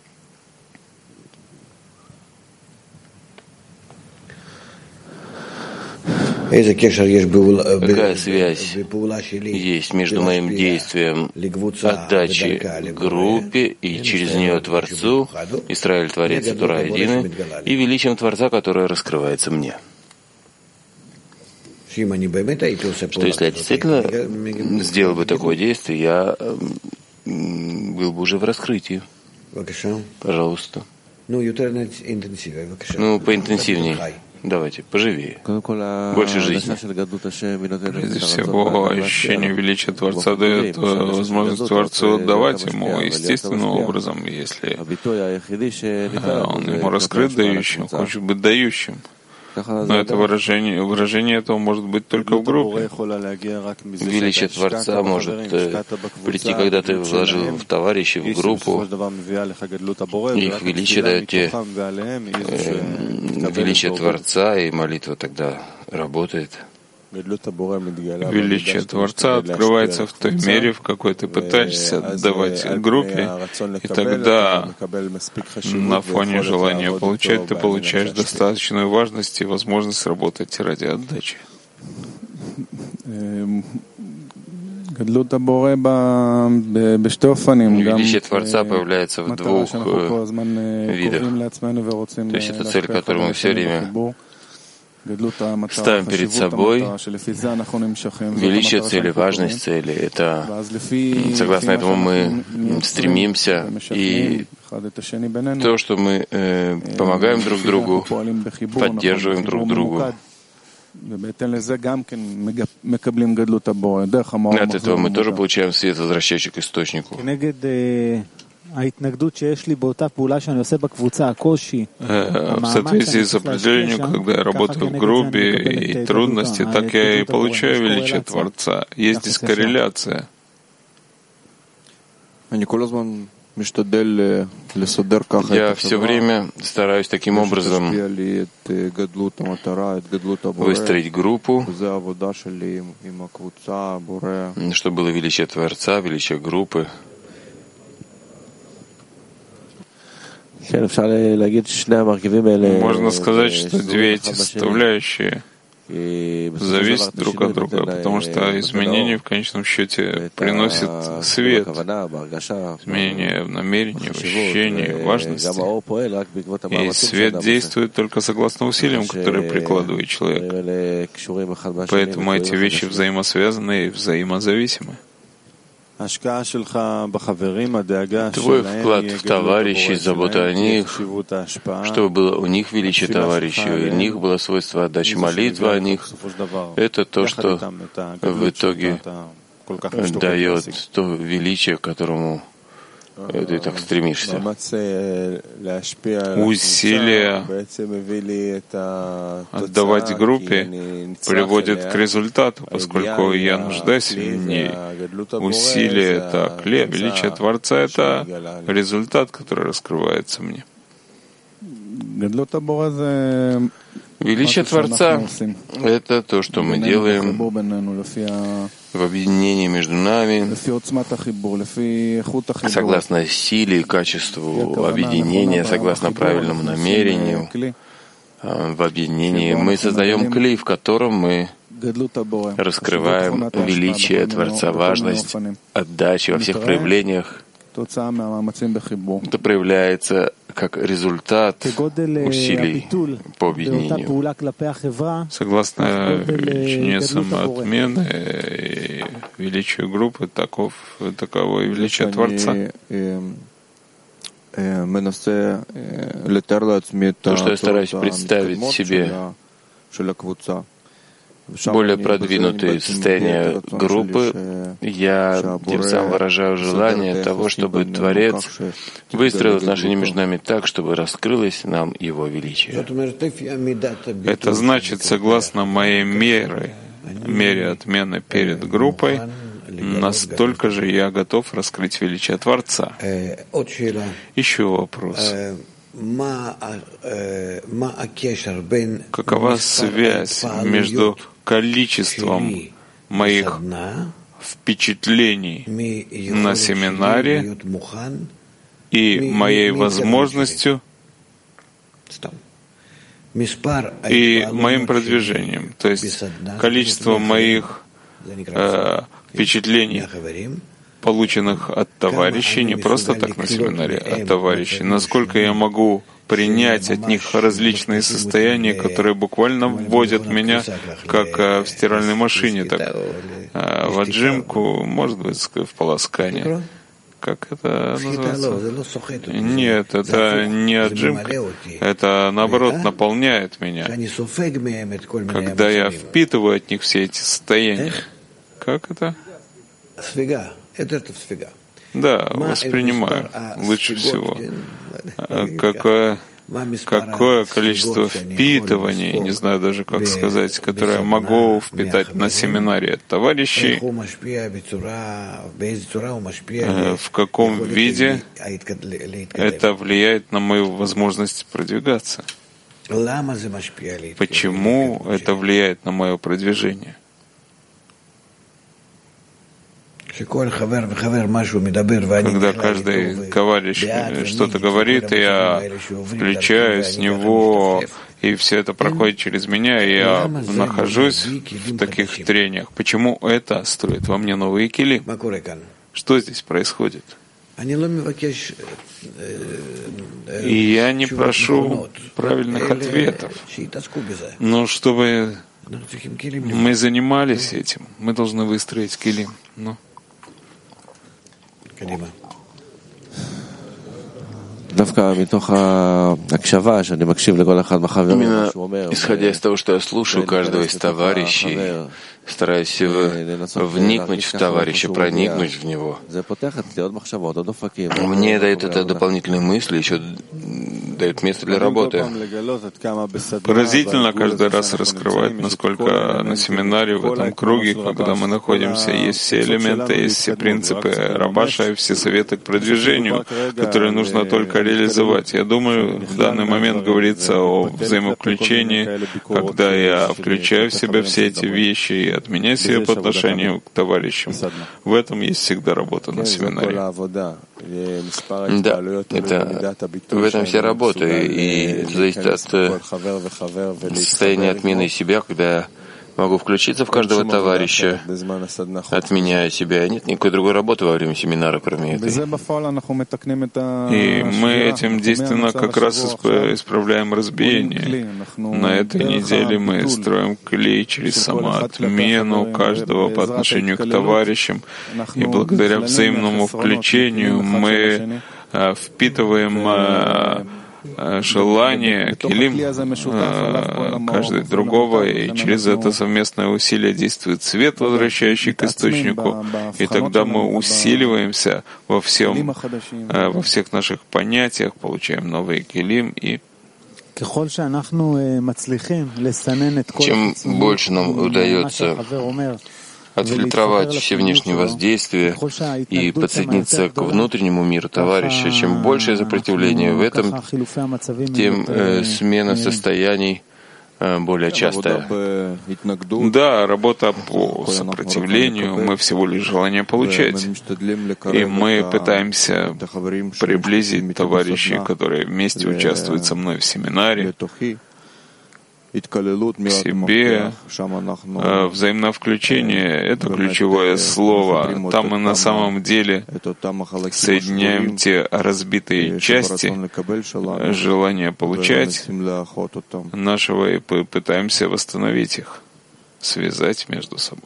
Какая связь есть между моим действием отдачи группе и через нее Творцу, Израиль, Творец и Тора едины, и величием Творца, которое раскрывается мне? Что если я действительно сделал бы такое действие, я был бы уже в раскрытии. Пожалуйста. Поинтенсивнее. Давайте, поживее. Больше жизни. Прежде всего, ощущение величия Творца дает возможность Творцу отдавать ему естественным образом, если он ему раскрыт дающим, хочет быть дающим. Но это выражение этого может быть только в группе. Величие Творца может прийти, когда ты вложил в товарищей, в группу. Их величие дает тебе величие Творца, и молитва тогда работает. Величие Творца открывается в той мере, в какой ты пытаешься отдавать группе, и тогда на фоне желания получать ты получаешь достаточную важность и возможность работать ради отдачи. Величие Творца появляется в двух видах. То есть это цель, которую мы все время ставим перед собой. Величие цели, важность цели — это согласно этому мы стремимся, и то, что мы помогаем друг другу, поддерживаем друг друга. От этого мы тоже получаем свет, возвращающий к источнику. В соответствии с определением, когда я работаю в группе и трудности, так я и получаю величие Творца. Есть дискорреляция. Я все время стараюсь таким образом выстроить группу, чтобы было величие Творца, величие группы. Можно сказать, что две эти составляющие зависят друг от друга, потому что изменения в конечном счете приносят свет, изменения в намерении, в ощущении, в важности. И свет действует только согласно усилиям, которые прикладывает человек. Поэтому эти вещи взаимосвязаны и взаимозависимы. Твой вклад в товарищей, забота о них, чтобы было у них величие товарищей, у них было свойство отдачи, молитва о них, это то, что в итоге дает то величие, к которому ты так стремишься. Усилия отдавать группе приводит к результату, поскольку я нуждаюсь в ней. Усилие — это клей, величие Творца — это результат, который раскрывается мне. Величие Творца — это то, что мы делаем в объединении между нами, согласно силе и качеству объединения, согласно правильному намерению. В объединении мы создаем клей, в котором мы раскрываем величие Творца, важность отдачи во всех проявлениях. Это проявляется как результат усилий по объединению. Согласно величине самоотмены и величию группы, таково и величие Творца. То, что я стараюсь представить себе более продвинутые состояния группы, я тем самым выражаю желание того, чтобы Творец выстроил отношения между нами так, чтобы раскрылось нам Его величие. Это значит, согласно моей мере отмены перед группой, настолько же я готов раскрыть величие Творца. Еще вопрос. Какова связь между количеством моих впечатлений на семинаре и моей возможностью и моим продвижением. То есть количество моих впечатлений, полученных от товарищей, не просто так на семинаре, от товарищей, насколько я могу принять от них различные состояния, которые буквально вводят меня, как в стиральной машине, так в отжимку, может быть, в полоскание. Как это называется? Нет, это не отжимка. Это, наоборот, наполняет меня. Когда я впитываю от них все эти состояния. Как это? Да, воспринимаю лучше всего. Какое количество впитываний, не знаю даже как сказать, которое я могу впитать на семинаре от товарищей, в каком виде это влияет на мою возможность продвигаться. Почему это влияет на мое продвижение? Когда каждый товарищ что-то говорит, я включаюсь в него, и все это проходит через меня, и я нахожусь в таких трениях. Почему это строит во мне новые кили? Что здесь происходит? И я не прошу правильных ответов, но чтобы мы занимались этим, мы должны выстроить кили. Именно исходя из того, что я слушаю каждого из товарищей, стараюсь вникнуть в товарища, проникнуть в него. Мне дает это дополнительные мысли, еще дает место для работы. Поразительно каждый раз раскрывать, насколько на семинаре, в этом круге, когда мы находимся, есть все элементы, есть все принципы Рабаша и все советы к продвижению, которые нужно только реализовать. Я думаю, в данный момент говорится о взаимовключении, когда я включаю в себя все эти вещи и отменяю себя по отношению к товарищам. В этом есть всегда работа на семинаре. Да, в этом вся работа, и это зависит от состояния отмены себя, когда я могу включиться в каждого товарища, отменяя себя. Нет никакой другой работы во время семинара, кроме этой. И мы этим действительно как раз исправляем разбиение. На этой неделе мы строим клей через самоотмену каждого по отношению к товарищам. И благодаря взаимному включению мы впитываем желание, килим каждый другого, и через это совместное усилие действует свет, возвращающий к источнику, и тогда мы усиливаемся во всех наших понятиях, получаем новые килим, и чем больше нам удается отфильтровать все внешние воздействия и подсоединиться к внутреннему миру товарища, чем большее сопротивление в этом, тем смена состояний более частая. Да, работа по сопротивлению, мы всего лишь желание получать. И мы пытаемся приблизить товарищей, которые вместе участвуют со мной в семинаре, к себе. Взаимное включение — это ключевое слово. Там мы на самом деле соединяем те разбитые части желания получать нашего и пытаемся восстановить их, связать между собой.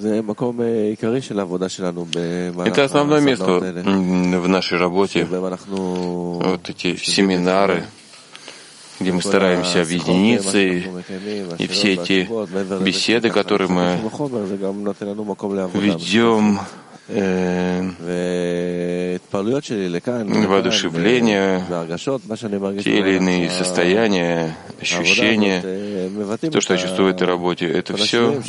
Это основное место в нашей работе, вот эти семинары, где мы стараемся объединиться, и все эти беседы, которые мы ведем, воодушевление, те или иные состояния, ощущения, то, что я чувствую в этой работе, это все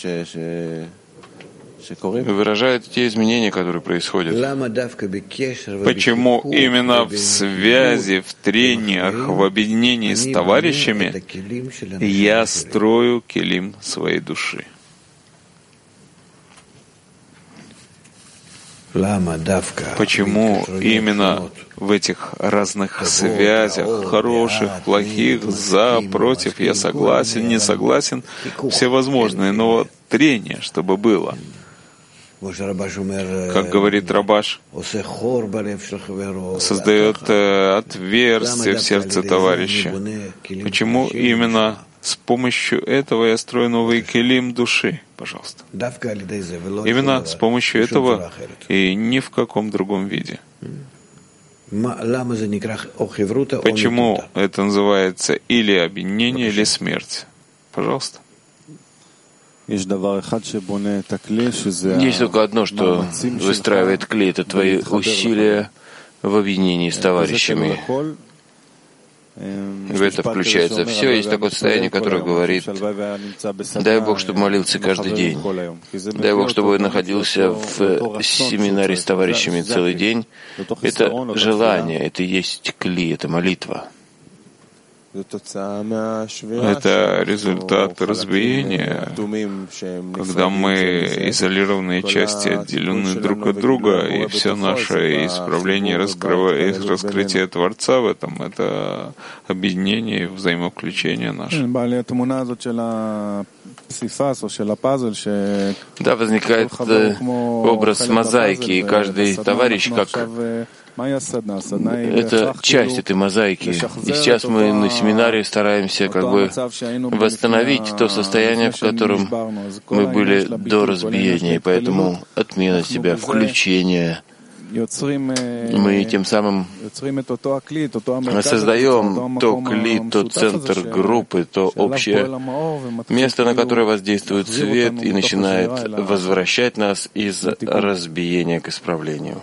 выражает те изменения, которые происходят. Почему именно в связи, в трениях, в объединении с товарищами я строю килим своей души? Почему именно в этих разных связях, хороших, плохих, за, против, я согласен, не согласен, всевозможные, но трение, чтобы было. Как говорит Рабаш, создает отверстие в сердце товарища. Почему именно с помощью этого я строю новый келим души? Пожалуйста. Именно с помощью этого и ни в каком другом виде. Почему это называется или объединение, или смерть? Пожалуйста. Есть только одно, что выстраивает клей, это твои усилия в объединении с товарищами. В это включается все. Есть такое состояние, которое говорит: дай Бог, чтобы молился каждый день. Дай Бог, чтобы он находился в семинаре с товарищами целый день. Это желание, это и есть кли, это молитва. Это результат разбиения, когда мы изолированные части отделены друг от друга, и все наше исправление и раскрытие Творца в этом — это объединение и взаимовключение наше. Да, возникает образ мозаики, и каждый товарищ как это часть этой мозаики. И сейчас мы на семинаре стараемся как бы восстановить то состояние, в котором мы были до разбиения, и поэтому отмена себя, включение. Мы тем самым создаем то кли, тот центр группы, то общее место, на которое воздействует свет и начинает возвращать нас из разбиения к исправлению.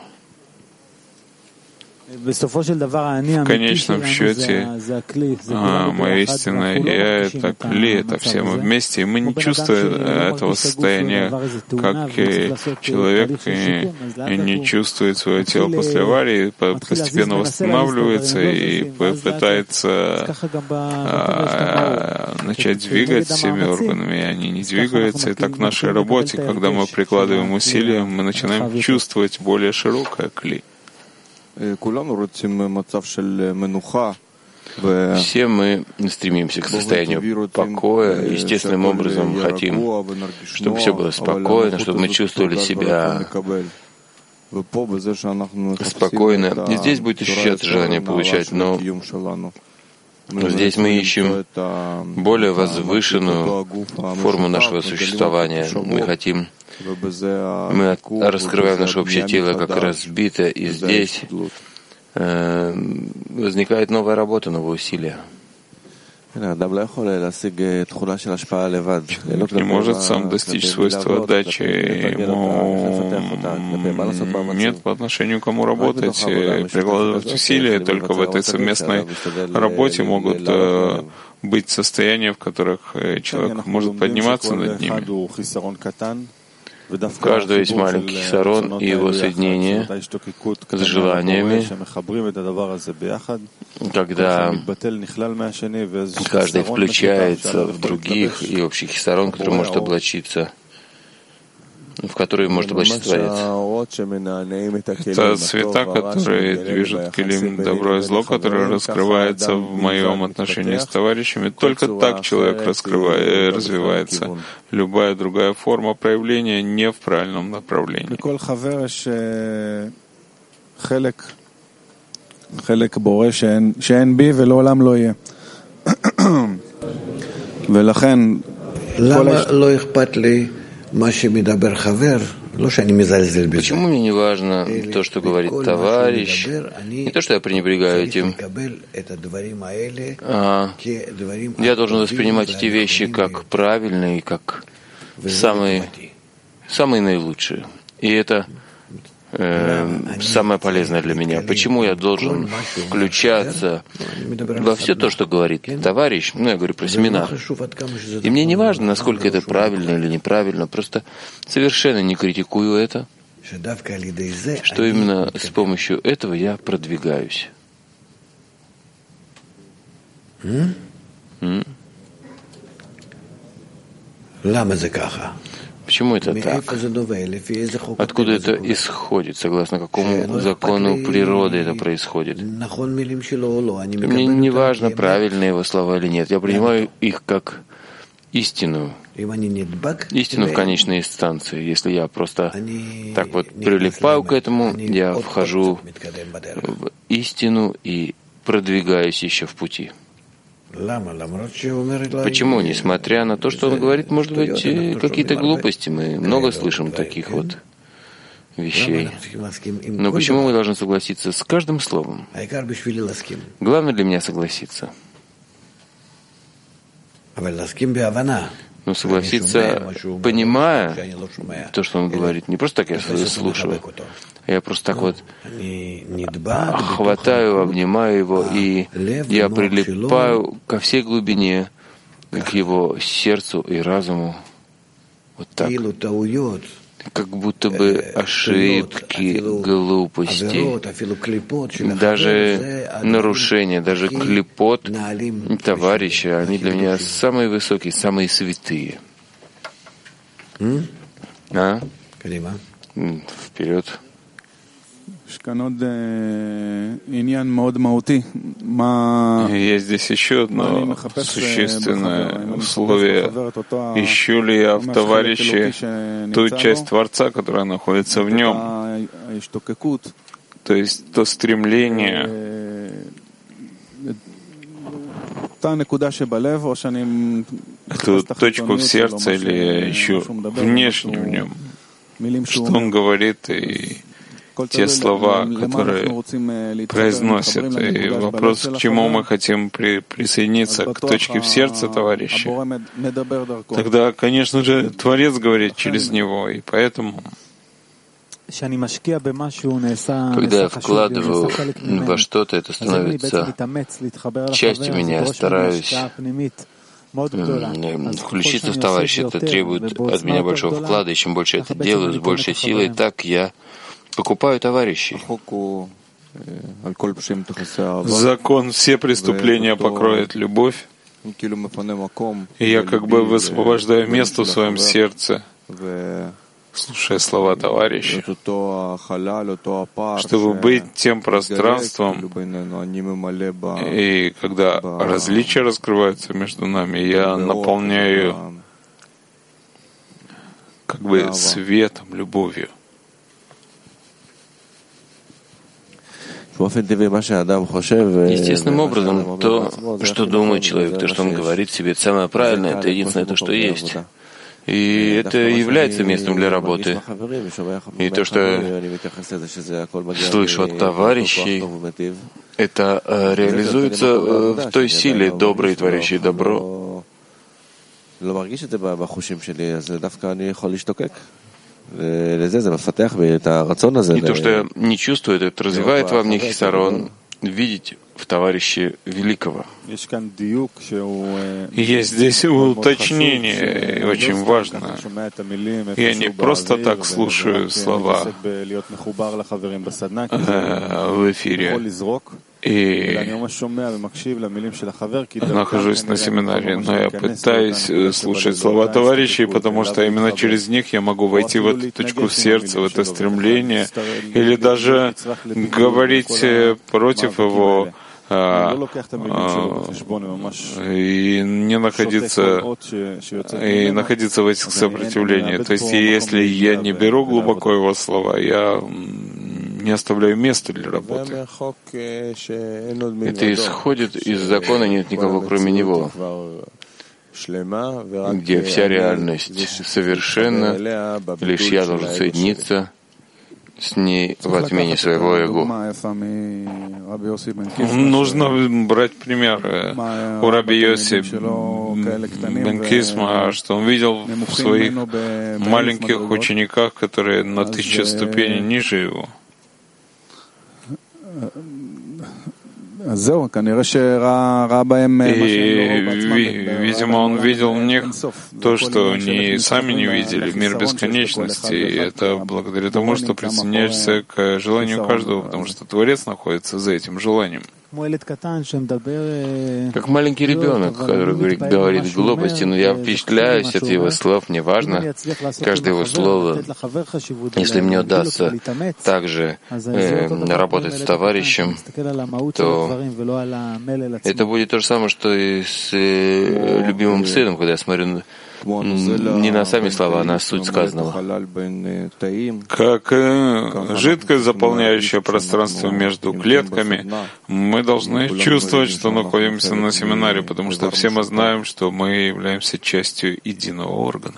В конечном счете, мое истинное «я» — это кли, это все мы вместе, и мы не чувствуем этого состояния, как человек и не чувствует свое тело после аварии, постепенно восстанавливается и пытается начать двигать всеми органами, и они не двигаются. И так в нашей работе, когда мы прикладываем усилия, мы начинаем чувствовать более широкое кли. Все мы стремимся к состоянию покоя, естественным образом хотим, чтобы все было спокойно, чтобы мы чувствовали себя спокойно. И здесь будет ощущаться желание получать, но здесь мы ищем более возвышенную форму нашего существования. Мы хотим, мы раскрываем наше общее тело как разбитое, и здесь возникает новая работа, новые усилия. Человек не может сам достичь свойства отдачи, ему нет по отношению к кому работать, прикладывать усилия, только в этой совместной работе могут быть состояния, в которых человек может подниматься над ними. У каждого есть маленький хисарон и его соединение с желаниями, когда каждый включается в других, и общий хисарон, который может облачиться, в который может облачиться Творец. Это цвета, которые движут келим добро и зло, которое раскрывается в моем отношении с товарищами. Только так человек развивается. Любая другая форма проявления не в правильном направлении. Почему мне не важно то, что говорит товарищ, не то, что я пренебрегаю этим, а я должен воспринимать эти вещи как правильные, как самые наилучшие. И это самое полезное для меня. Почему я должен включаться во все то, что говорит товарищ? Я говорю про семинар. И мне не важно, насколько это правильно или неправильно, просто совершенно не критикую это, что именно с помощью этого я продвигаюсь. Почему это так? Откуда это исходит? Согласно какому закону природы это происходит? Мне не важно, правильные его слова или нет. Я принимаю их как истину. Истину в конечной инстанции. Если я просто так вот прилипаю к этому, я вхожу в истину и продвигаюсь еще в пути. Почему, несмотря на то, что он говорит, может быть, какие-то глупости, мы много слышим таких вот вещей. Но почему мы должны согласиться с каждым словом? Главное для меня согласиться. Но согласиться, понимая то, что он говорит, не просто так я слушаю, а я просто так вот хватаю, обнимаю его, и я прилипаю ко всей глубине, к его сердцу и разуму. Вот так. Как будто бы ошибки, глупости, даже нарушения, даже клепот товарища, они для меня самые высокие, самые святые. Вперед. Есть здесь еще одно существенное условие. Ищу ли я в товарище ту часть Творца, которая находится в нем? То есть то стремление, эту точку в сердце, или ищу внешне в нем? Что он говорит и те слова, которые произносят. И вопрос, к чему мы хотим присоединиться, к точке в сердце товарища. Тогда, конечно же, Творец говорит через него, и поэтому... Когда я вкладываю во что-то, это становится частью меня, стараюсь включиться в товарища, это требует от меня большого вклада, и чем больше я это делаю, с большей силой, так я покупаю товарищей. Закон все преступления покроет любовь, и я как бы высвобождаю место в своем сердце, слушая слова товарища, чтобы быть тем пространством, и когда различия раскрываются между нами, я наполняю как бы светом, любовью. Естественным образом, то, что думает человек, то, что он говорит себе, это самое правильное, это единственное то, что есть. И это является местом для работы. И то, что я слышу от товарищей, это реализуется в той силе, доброй, творящей добро. И то, что я не чувствую, это развивает во мне хисарон, видеть в товарище великого. Есть здесь уточнение, очень важно. Я не просто так слушаю слова в эфире и нахожусь на семинаре, но я пытаюсь слушать слова товарищей, потому что именно через них я могу войти в эту точку в сердце, в это стремление, или даже говорить против его, и не находиться в этих сопротивлениях. То есть, если я не беру глубоко его слова, я не оставляю места для работы. Это исходит из закона, нет никого кроме него, где вся реальность совершенна, лишь я должен соединиться с ней в отмене своего эго. Нужно брать пример у Раби Йоси бен Кисма, что он видел в своих маленьких учениках, которые на 1000 ступеней ниже его. И, видимо, он видел в них то, что они сами не видели, мир бесконечности. И это благодаря тому, что присоединяешься к желанию каждого, потому что Творец находится за этим желанием. Как маленький ребенок, который говорит глупости, но я впечатляюсь от его слов, мне важно каждое его слово. Если мне удастся также работать с товарищем, то это будет то же самое, что и с любимым сыном, когда я смотрю не на сами слова, а на суть сказанного. Как жидкость, заполняющая пространство между клетками, мы должны чувствовать, что находимся на семинаре, потому что все мы знаем, что мы являемся частью единого органа.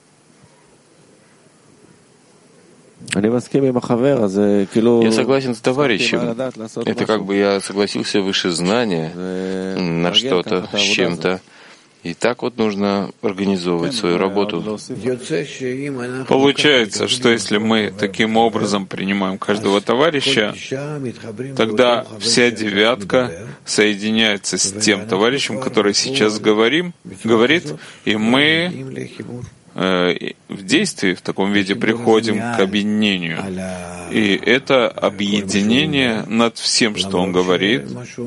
Я согласен с товарищем. Это как бы я согласился выше знания на что-то, с чем-то. И так вот нужно организовывать свою работу. Получается, что если мы таким образом принимаем каждого товарища, тогда вся девятка соединяется с тем товарищем, который сейчас говорит, и мы в действии в таком виде приходим к объединению. И это объединение над всем, что он говорит,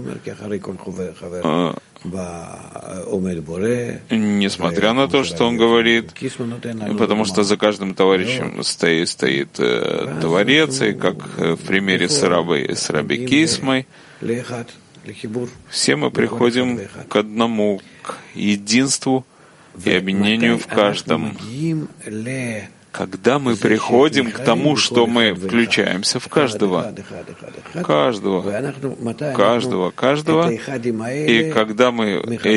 несмотря на то, что он говорит, потому что за каждым товарищем стоит Творец, и как в примере с Раби Кисмой, все мы приходим к одному, к единству и объединению в каждом. Когда мы приходим к тому, что мы включаемся в каждого, и когда мы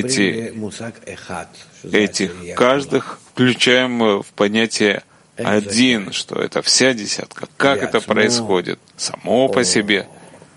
этих каждых включаем в понятие один, что это вся десятка, как это происходит само по себе,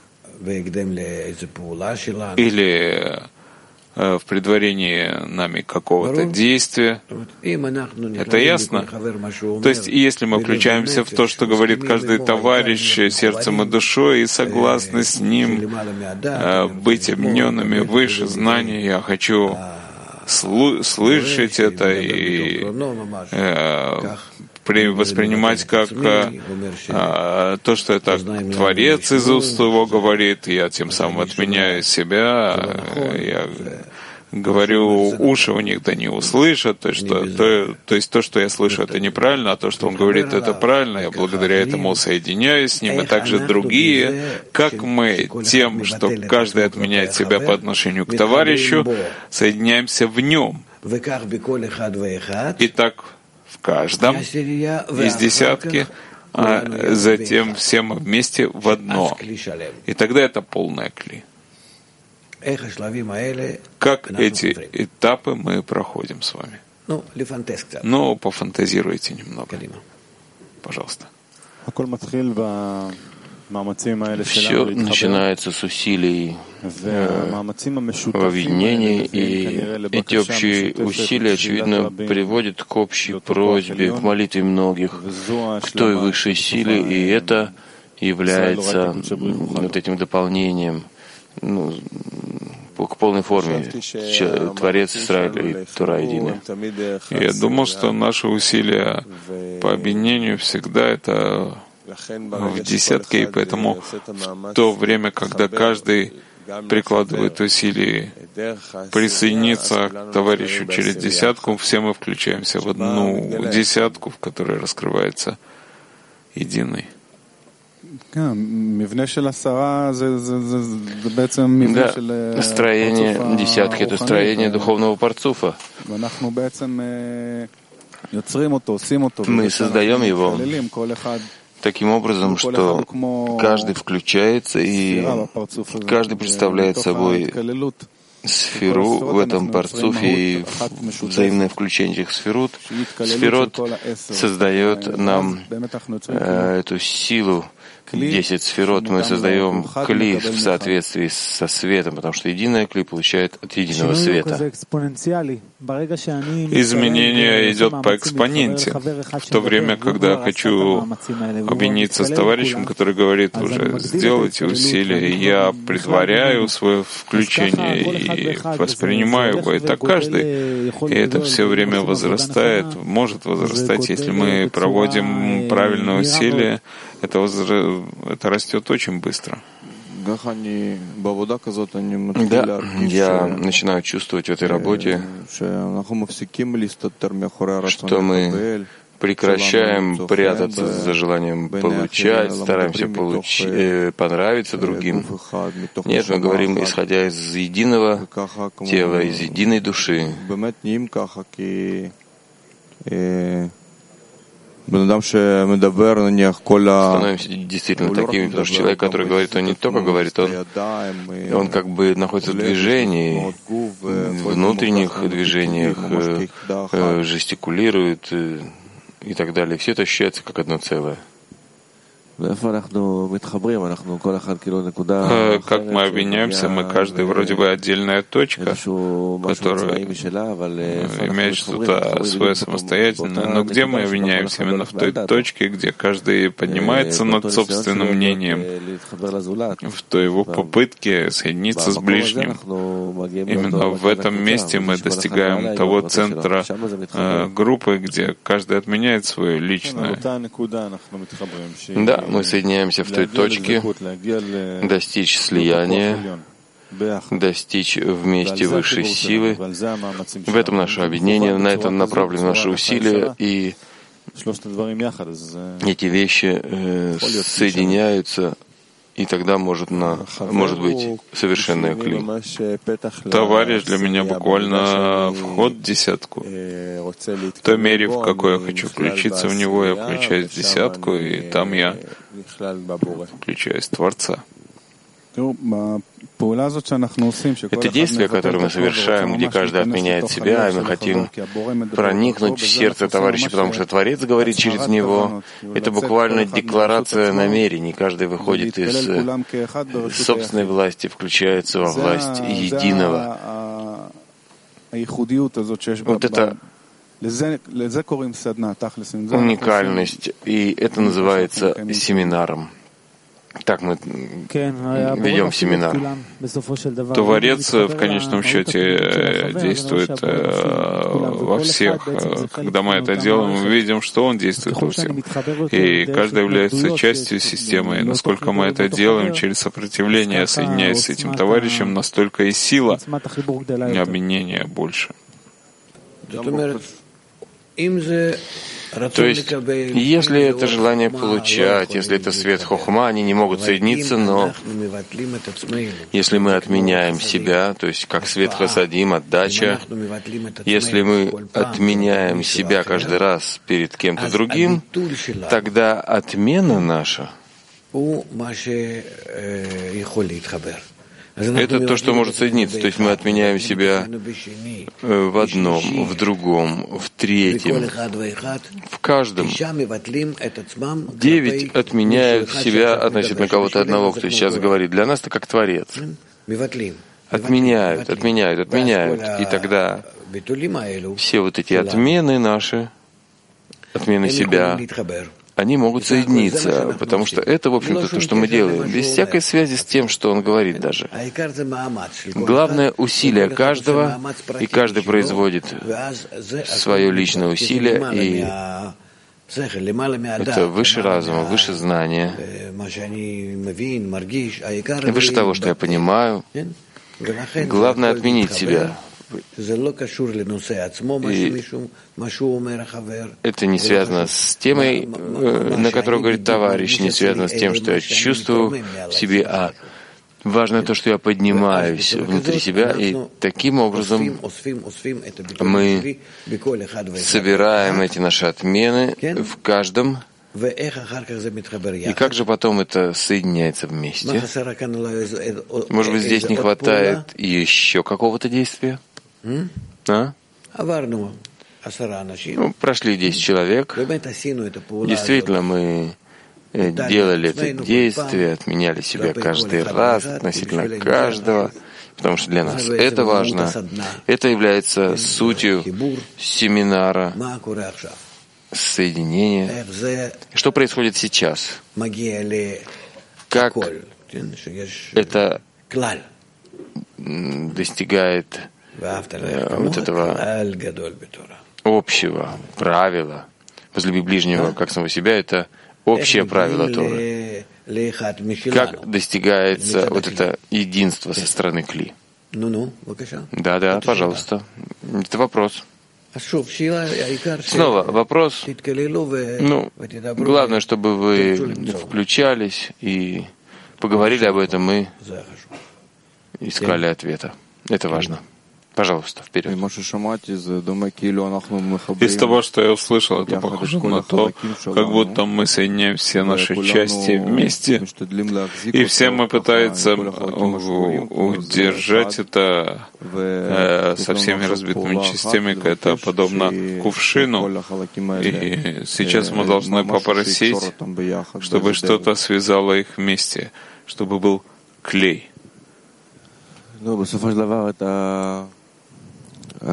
или в предварении нами какого-то действия. Это ясно? То есть, если мы включаемся в то, что говорит каждый товарищ сердцем и душой, и согласны с ним быть объединенными выше знаний, я хочу слышать это и воспринимать как то, что это Творец из уст его говорит, я тем самым отменяю себя, я говорю, уши у них да не услышат, то есть то, что я слышу, это неправильно, а то, что он говорит, это правильно, я благодаря этому соединяюсь с ним, и также другие, как мы тем, что каждый отменяет себя по отношению к товарищу, соединяемся в нем. И так в каждом из десятки, а затем все мы вместе в одно. И тогда это полное кли. Как эти этапы мы проходим с вами? Ну, пофантазируйте немного. Пожалуйста. Все начинается с усилий в объединении, и эти общие усилия, очевидно, приводят к общей просьбе, к молитве многих, к той высшей силе, и это является вот этим дополнением к полной форме Творец, Израиль и Тора единая. Я думал, что наши усилия по объединению всегда это в десятке, и поэтому в то время, когда каждый прикладывает усилия присоединиться к товарищу через десятку, все мы включаемся в одну десятку, в которой раскрывается единый. Да, строение десятки — это строение духовного парцуфа. Мы создаем его таким образом, что каждый включается, и каждый представляет собой сферу в этом парцуфе, и взаимное включение этих сферот создает нам эту силу. 10 сферот мы создаем кли в соответствии со светом, потому что единое кли получает от единого света. Изменение идет по экспоненте. В то время, когда я хочу объединиться с товарищем, который говорит уже «сделайте усилия», я предваряю свое включение и воспринимаю его. И так каждый. И это все время возрастает, может возрастать, если мы проводим правильное усилие. Это растет очень быстро. я начинаю чувствовать в этой работе, что мы прекращаем прятаться за желанием получать, стараемся понравиться другим. Нет, мы говорим, исходя из единого тела, из единой души. Становимся действительно такими, потому что человек, который говорит, он не только говорит, он как бы находится в движении, в внутренних движениях, жестикулирует и так далее. Все это ощущается как одно целое. Как мы объединяемся, мы каждый вроде бы отдельная точка, которая имеет что-то свое самостоятельное. Но где мы объединяемся? Именно в той точке, где каждый поднимается над собственным мнением, в той его попытке соединиться с ближним. Именно в этом месте мы достигаем того центра группы, где каждый отменяет свое личное. Да, мы соединяемся в той точке, достичь слияния, достичь вместе высшей силы. В этом наше объединение, на это направлены наши усилия, и эти вещи соединяются, и тогда может быть совершенная кли. Товарищ для меня буквально вход в десятку. В той мере, в какой я хочу включиться в него, я включаюсь в десятку, и там я включаюсь в Творца. Это действие, которое мы совершаем, где каждый отменяет себя, и мы хотим проникнуть в сердце товарища, потому что Творец говорит через него. Это буквально декларация намерений. Каждый выходит из собственной власти, включается во власть единого. Вот это уникальность, и это называется семинаром. Так мы ведем семинар. Творец в конечном счете действует во всех. Когда мы это делаем, мы видим, что он действует во всех. И каждый является частью системы. И насколько мы это делаем через сопротивление, соединяясь с этим товарищем, настолько и сила объединения больше. То есть, если это желание получать, если это свет хохма, они не могут соединиться, но если мы отменяем себя, то есть как свет хасадим, отдача, если мы отменяем себя каждый раз перед кем-то другим, тогда отмена наша это то, что может соединиться. То есть мы отменяем себя в одном, в другом, в третьем, в каждом. 9 отменяют себя относительно кого-то одного, кто сейчас говорит. Для нас это как Творец. Отменяют. И тогда все вот эти отмены наши, отмены себя, они могут соединиться, потому что это, в общем-то, то, что мы делаем, без всякой связи с тем, что он говорит даже. Главное — усилие каждого, и каждый производит свое личное усилие, и это выше разума, выше знания, выше того, что я понимаю. Главное — отменить себя. И это не связано с темой, на которую говорит товарищ, не связано с тем, что я чувствую в себе, а важно то, что я поднимаюсь внутри себя, и таким образом мы собираем эти наши отмены в каждом. И как же потом это соединяется вместе? Может быть, здесь не хватает еще какого-то действия? Прошли 10 человек. Действительно, мы делали это действие, отменяли себя каждый раз относительно каждого, потому что для нас это важно. Это является сутью семинара соединения. Что происходит сейчас? Как это достигает вот этого общего правила? Возлюби ближнего как самого себя — это общее правило Торы. Как достигается вот это единство со стороны Кли? Да, пожалуйста. Это вопрос. Снова вопрос. Главное, чтобы вы включались и поговорили об этом и искали ответа. Это важно. Пожалуйста, вперед. Из того, что я услышал, это похоже на то, как будто мы соединяем все наши части вместе, и все мы пытаемся удержать это со всеми разбитыми частями, это подобно кувшину. И сейчас мы должны попросить, чтобы что-то связало их вместе, чтобы был клей. В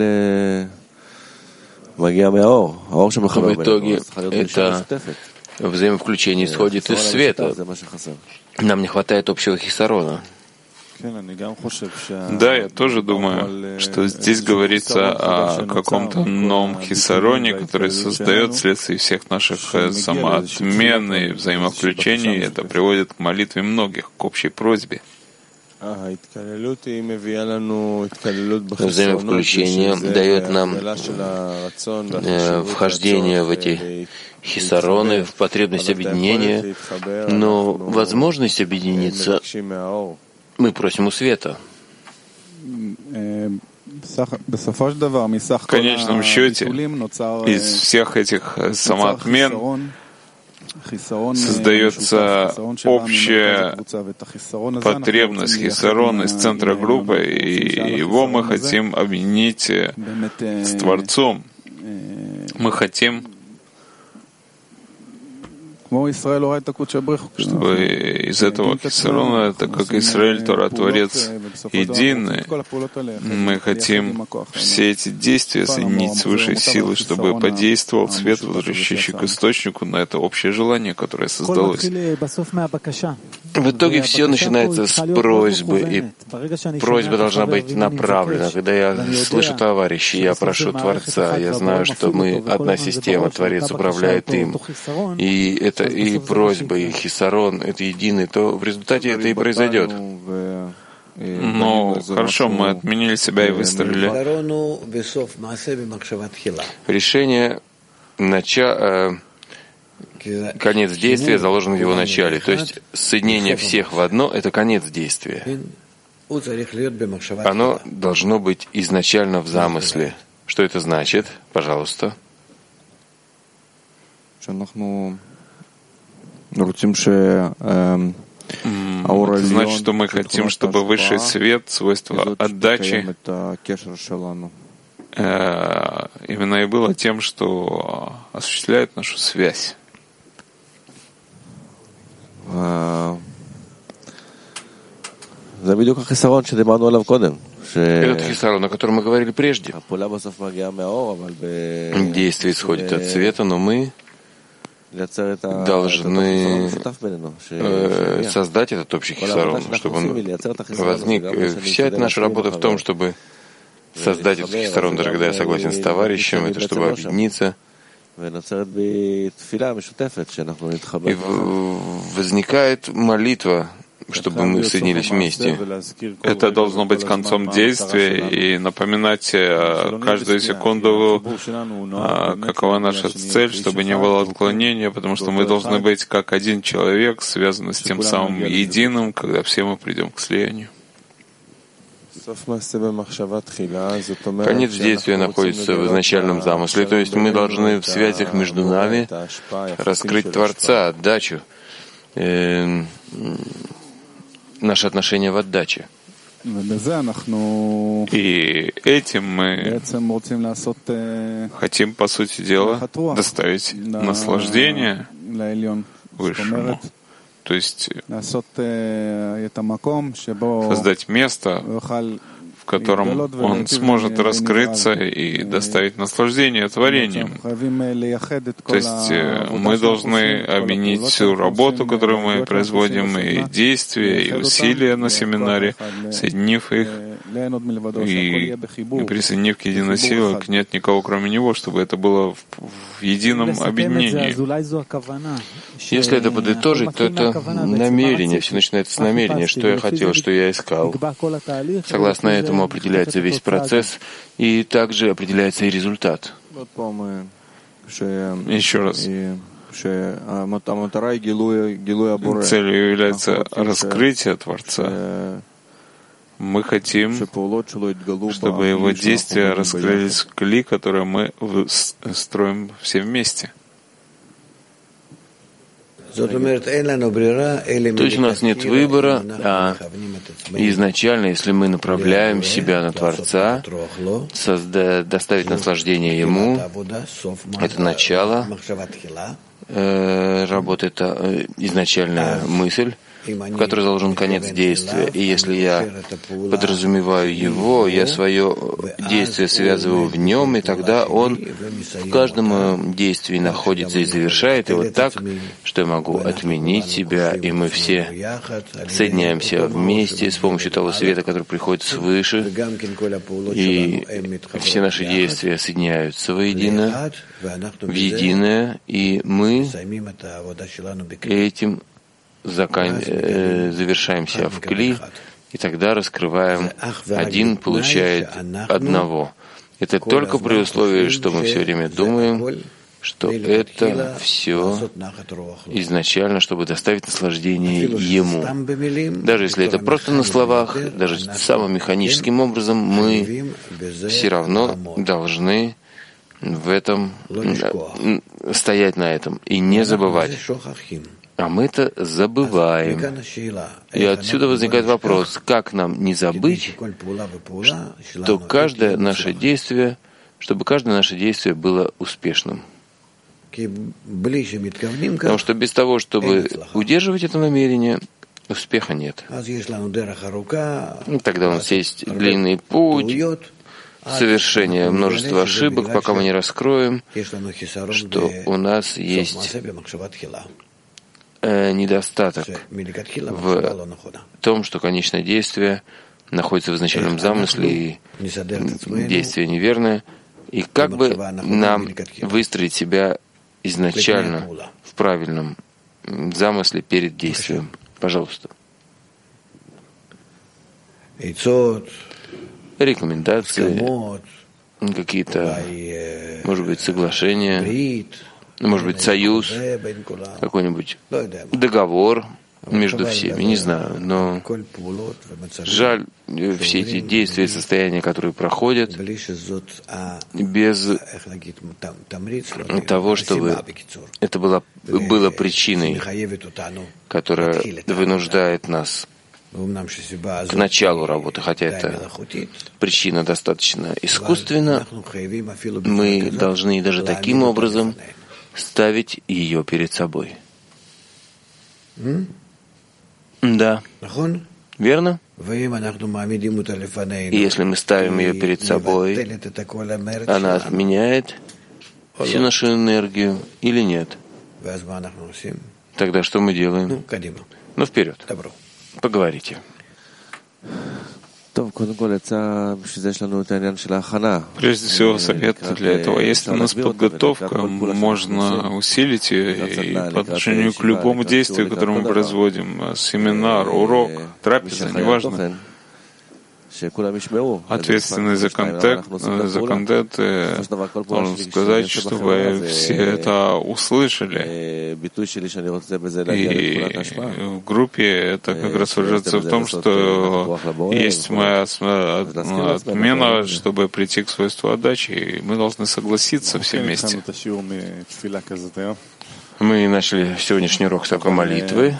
итоге это взаимовключение исходит из света. Нам не хватает общего хисарона. Да, я тоже думаю, что здесь говорится о каком-то новом хисароне, который создает вследствие всех наших самоотмен и взаимовключений. Это приводит к молитве многих, к общей просьбе. Взаимовключение дает нам вхождение в эти хисароны, в потребность объединения, но возможность объединиться мы просим у света. В конечном счете, из всех этих самоотмен создается общая потребность хисарон из центра группы, и его мы хотим объединить с Творцом. Мы хотим, чтобы из этого хисарона, это как Израиль, Тора, Творец единый, мы хотим все эти действия соединить с высшей силой, чтобы подействовал свет, возвращающий к источнику, на это общее желание, которое создалось. В итоге все начинается с просьбы, и просьба должна быть направлена. Когда я слышу товарищей, я прошу Творца, я знаю, что мы одна система, Творец управляет им, и это и просьба, и хисарон, это единый, то в результате это и произойдет. Ну, хорошо, мы отменили себя и выстроили. Решение, конец действия заложен в его начале. То есть соединение всех в одно — это конец действия. Оно должно быть изначально в замысле. Что это значит? Пожалуйста. Это значит, что мы хотим, чтобы высший свет, свойство отдачи, именно и было тем, что осуществляет нашу связь. Этот хисарон, о котором мы говорили прежде, действие исходит от света, но мы должны создать этот общий хисарон, чтобы он возник. Вся эта наша работа в том, чтобы создать этот хисарон, даже когда я согласен с товарищем, это чтобы объединиться. И возникает молитва, чтобы мы соединились вместе. Это должно быть концом действия и напоминать каждую секунду, какова наша цель, чтобы не было отклонения, потому что мы должны быть как один человек, связанный с тем самым единым, когда все мы придем к слиянию. Конец действия находится в изначальном замысле, то есть мы должны в связях между нами раскрыть Творца, отдачу, наши отношения в отдаче. И этим мы хотим, по сути дела, доставить наслаждение Высшему. То есть создать место, в котором он сможет раскрыться и доставить наслаждение творением. То есть мы должны объединить всю работу, которую мы производим, и действия, и усилия на семинаре, соединив их и присоединив к единой силе, нет никого кроме него, чтобы это было в едином объединении. Если это подытожить, то это намерение, все начинается с намерения, что я хотел, что я искал. Согласно этому определяется весь процесс, и также определяется и результат. Еще раз. Целью является раскрытие Творца. Мы хотим, чтобы его действия раскрылись в кли, который мы строим все вместе. То есть у нас нет выбора, а изначально, если мы направляем себя на Творца, доставить наслаждение Ему, это начало работы, это изначальная мысль, в которой заложен конец действия. И если я подразумеваю его, я свое действие связываю в нем, и тогда он в каждом действии находится и завершает его так, что я могу отменить себя, и мы все соединяемся вместе с помощью того света, который приходит свыше, и все наши действия соединяются воедино, в единое, и мы этим завершаемся в кли, и тогда раскрываем один, получает одного. Это только при условии, что мы все время думаем, что это все изначально, чтобы доставить наслаждение Ему. Даже если это просто на словах, даже самым механическим образом, мы все равно должны в этом стоять на этом и не забывать. А мы это забываем. И отсюда возникает вопрос, как нам не забыть, что каждое наше действие, чтобы каждое наше действие было успешным. Потому что без того, чтобы удерживать это намерение, успеха нет. Тогда у нас есть длинный путь, совершение множества ошибок, пока мы не раскроем, что у нас есть недостаток в том, что конечное действие находится в изначальном замысле, и действие неверное, и как бы нам выстроить себя изначально в правильном замысле перед действием. Пожалуйста. Рекомендации, какие-то, может быть, соглашения, может быть, союз, какой-нибудь договор между всеми, не знаю, но жаль, все эти действия и состояния, которые проходят, без того, чтобы это было причиной, которая вынуждает нас к началу работы, хотя эта причина достаточно искусственна, мы должны даже таким образом ставить ее перед собой. Да. Верно? И если мы ставим ее перед собой, она отменяет всю нашу энергию или нет? Тогда что мы делаем? Ну, вперед. Поговорите. Прежде всего, совет для этого. Если у нас подготовка, можно усилить ее и по отношению к любому действию, которое мы производим, семинар, урок, трапеза, неважно. Ответственный за контент должен сказать, чтобы все это услышали. И в группе это как раз выражается в том, что есть моя отмена, чтобы прийти к свойству отдачи, и мы должны согласиться все вместе. Мы начали сегодняшний урок с такой молитвы.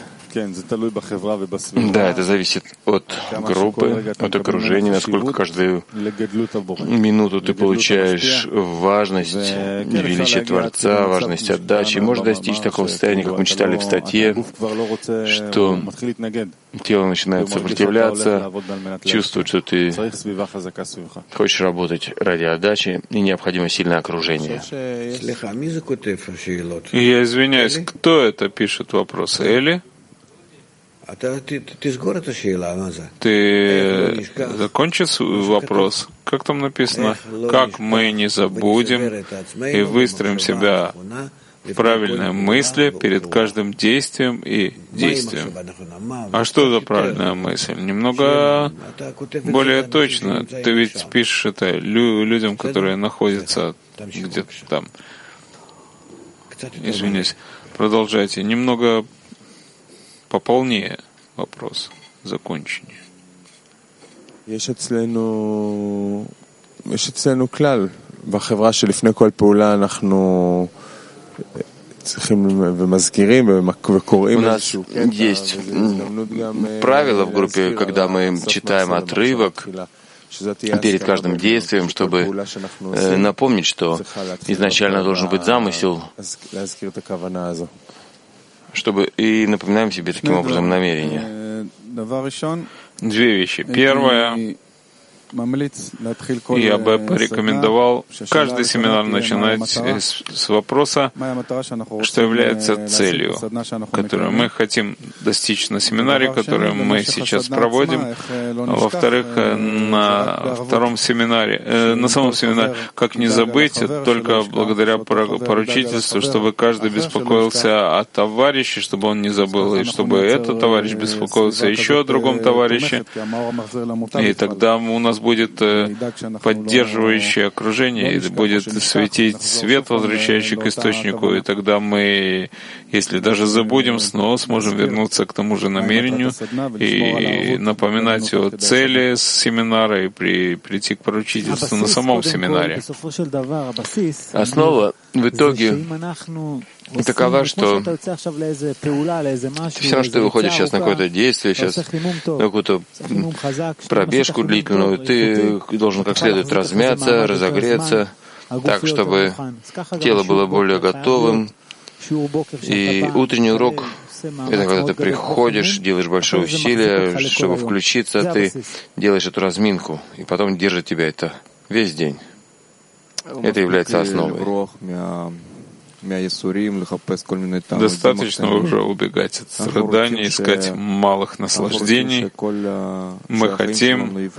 Да, это зависит от группы, от окружения, насколько каждую минуту ты получаешь важность и величие Творца, важность отдачи. Можешь достичь такого состояния, как мы читали в статье, что тело начинает сопротивляться, чувствует, что ты хочешь работать ради отдачи, и необходимо сильное окружение. И я извиняюсь, кто это пишет вопросы? Эли? Ты закончи вопрос. Как там написано? Как мы не забудем и выстроим себя в правильной мысли перед каждым действием и действием. А что за правильная мысль? Немного более точно. Ты ведь пишешь это людям, которые находятся где-то там. Извиняюсь. Продолжайте. Немного пополнее вопрос. Закончение. יש אצלנו כלל בחברה שלפני כל פעולה אנחנו צריכים ומזכירים וקוראים איזשהו קטע. У нас есть правило в группе, когда мы читаем отрывок перед каждым действием, чтобы напомнить, что изначально должен быть замысел, чтобы и напоминаем себе таким образом намерение. Две вещи. Первое, я бы порекомендовал каждый семинар начинать с вопроса, что является целью, которую мы хотим достичь на семинаре, который мы сейчас проводим. Во-вторых, на втором семинаре, на самом семинаре, как не забыть, только благодаря поручительству, чтобы каждый беспокоился о товарище, чтобы он не забыл, и чтобы этот товарищ беспокоился еще о другом товарище. И тогда у нас будет поддерживающее окружение, и будет светить свет, возвращающий к источнику, и тогда мы, если даже забудем, снова сможем вернуться к тому же намерению и напоминать о цели семинара и прийти к поручительству на самом семинаре. Основа в итоге такова, что все равно, что ты выходишь сейчас на какое-то действие, сейчас на какую-то пробежку длительную, ты должен как следует размяться, разогреться, так, чтобы тело было более готовым. И утренний урок — это когда ты приходишь, делаешь большое усилие, чтобы включиться, ты делаешь эту разминку, и потом держит тебя это весь день. Это является основой. Достаточно уже убегать от страданий, искать малых наслаждений. Мы хотим,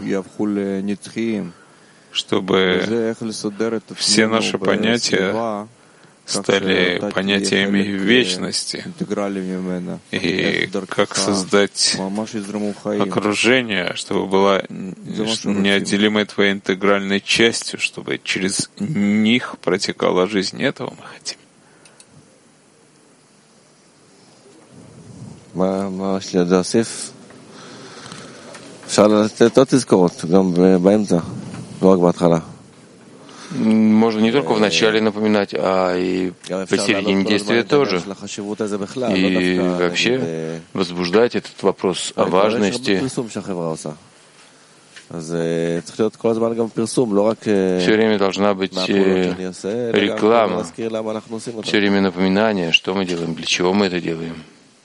чтобы все наши понятия стали понятиями вечности. И как создать окружение, чтобы была неотделимой твоей интегральной частью, чтобы через них протекала жизнь. Этого мы хотим. אפשר לתת עוד תזכורות, גם באמצע, לא רק בהתחלה. Можно не только в начале напоминать, а и посередине действия тоже. И вообще возбуждать этот вопрос о важности. Все время должна быть реклама, все время напоминание, что мы делаем, для чего мы это делаем.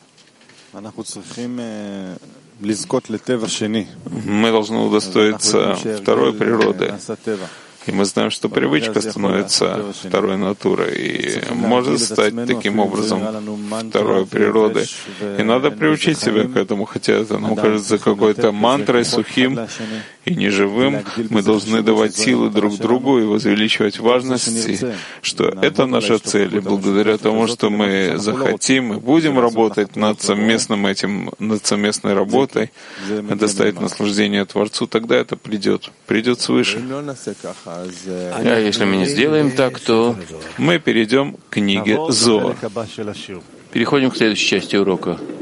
Мы должны удостоиться второй природы. И мы знаем, что привычка становится второй натурой и может стать таким образом второй природой. И надо приучить себя к этому, хотя это нам кажется какой-то мантрой, сухим и неживым. Мы должны давать силы друг другу и возвеличивать важность, что это наша цель. И благодаря тому, что мы захотим и будем работать над совместной работой, доставить наслаждение Творцу, тогда это придет свыше. А если мы не сделаем так, то мы перейдем к книге Зоар. Переходим к следующей части урока.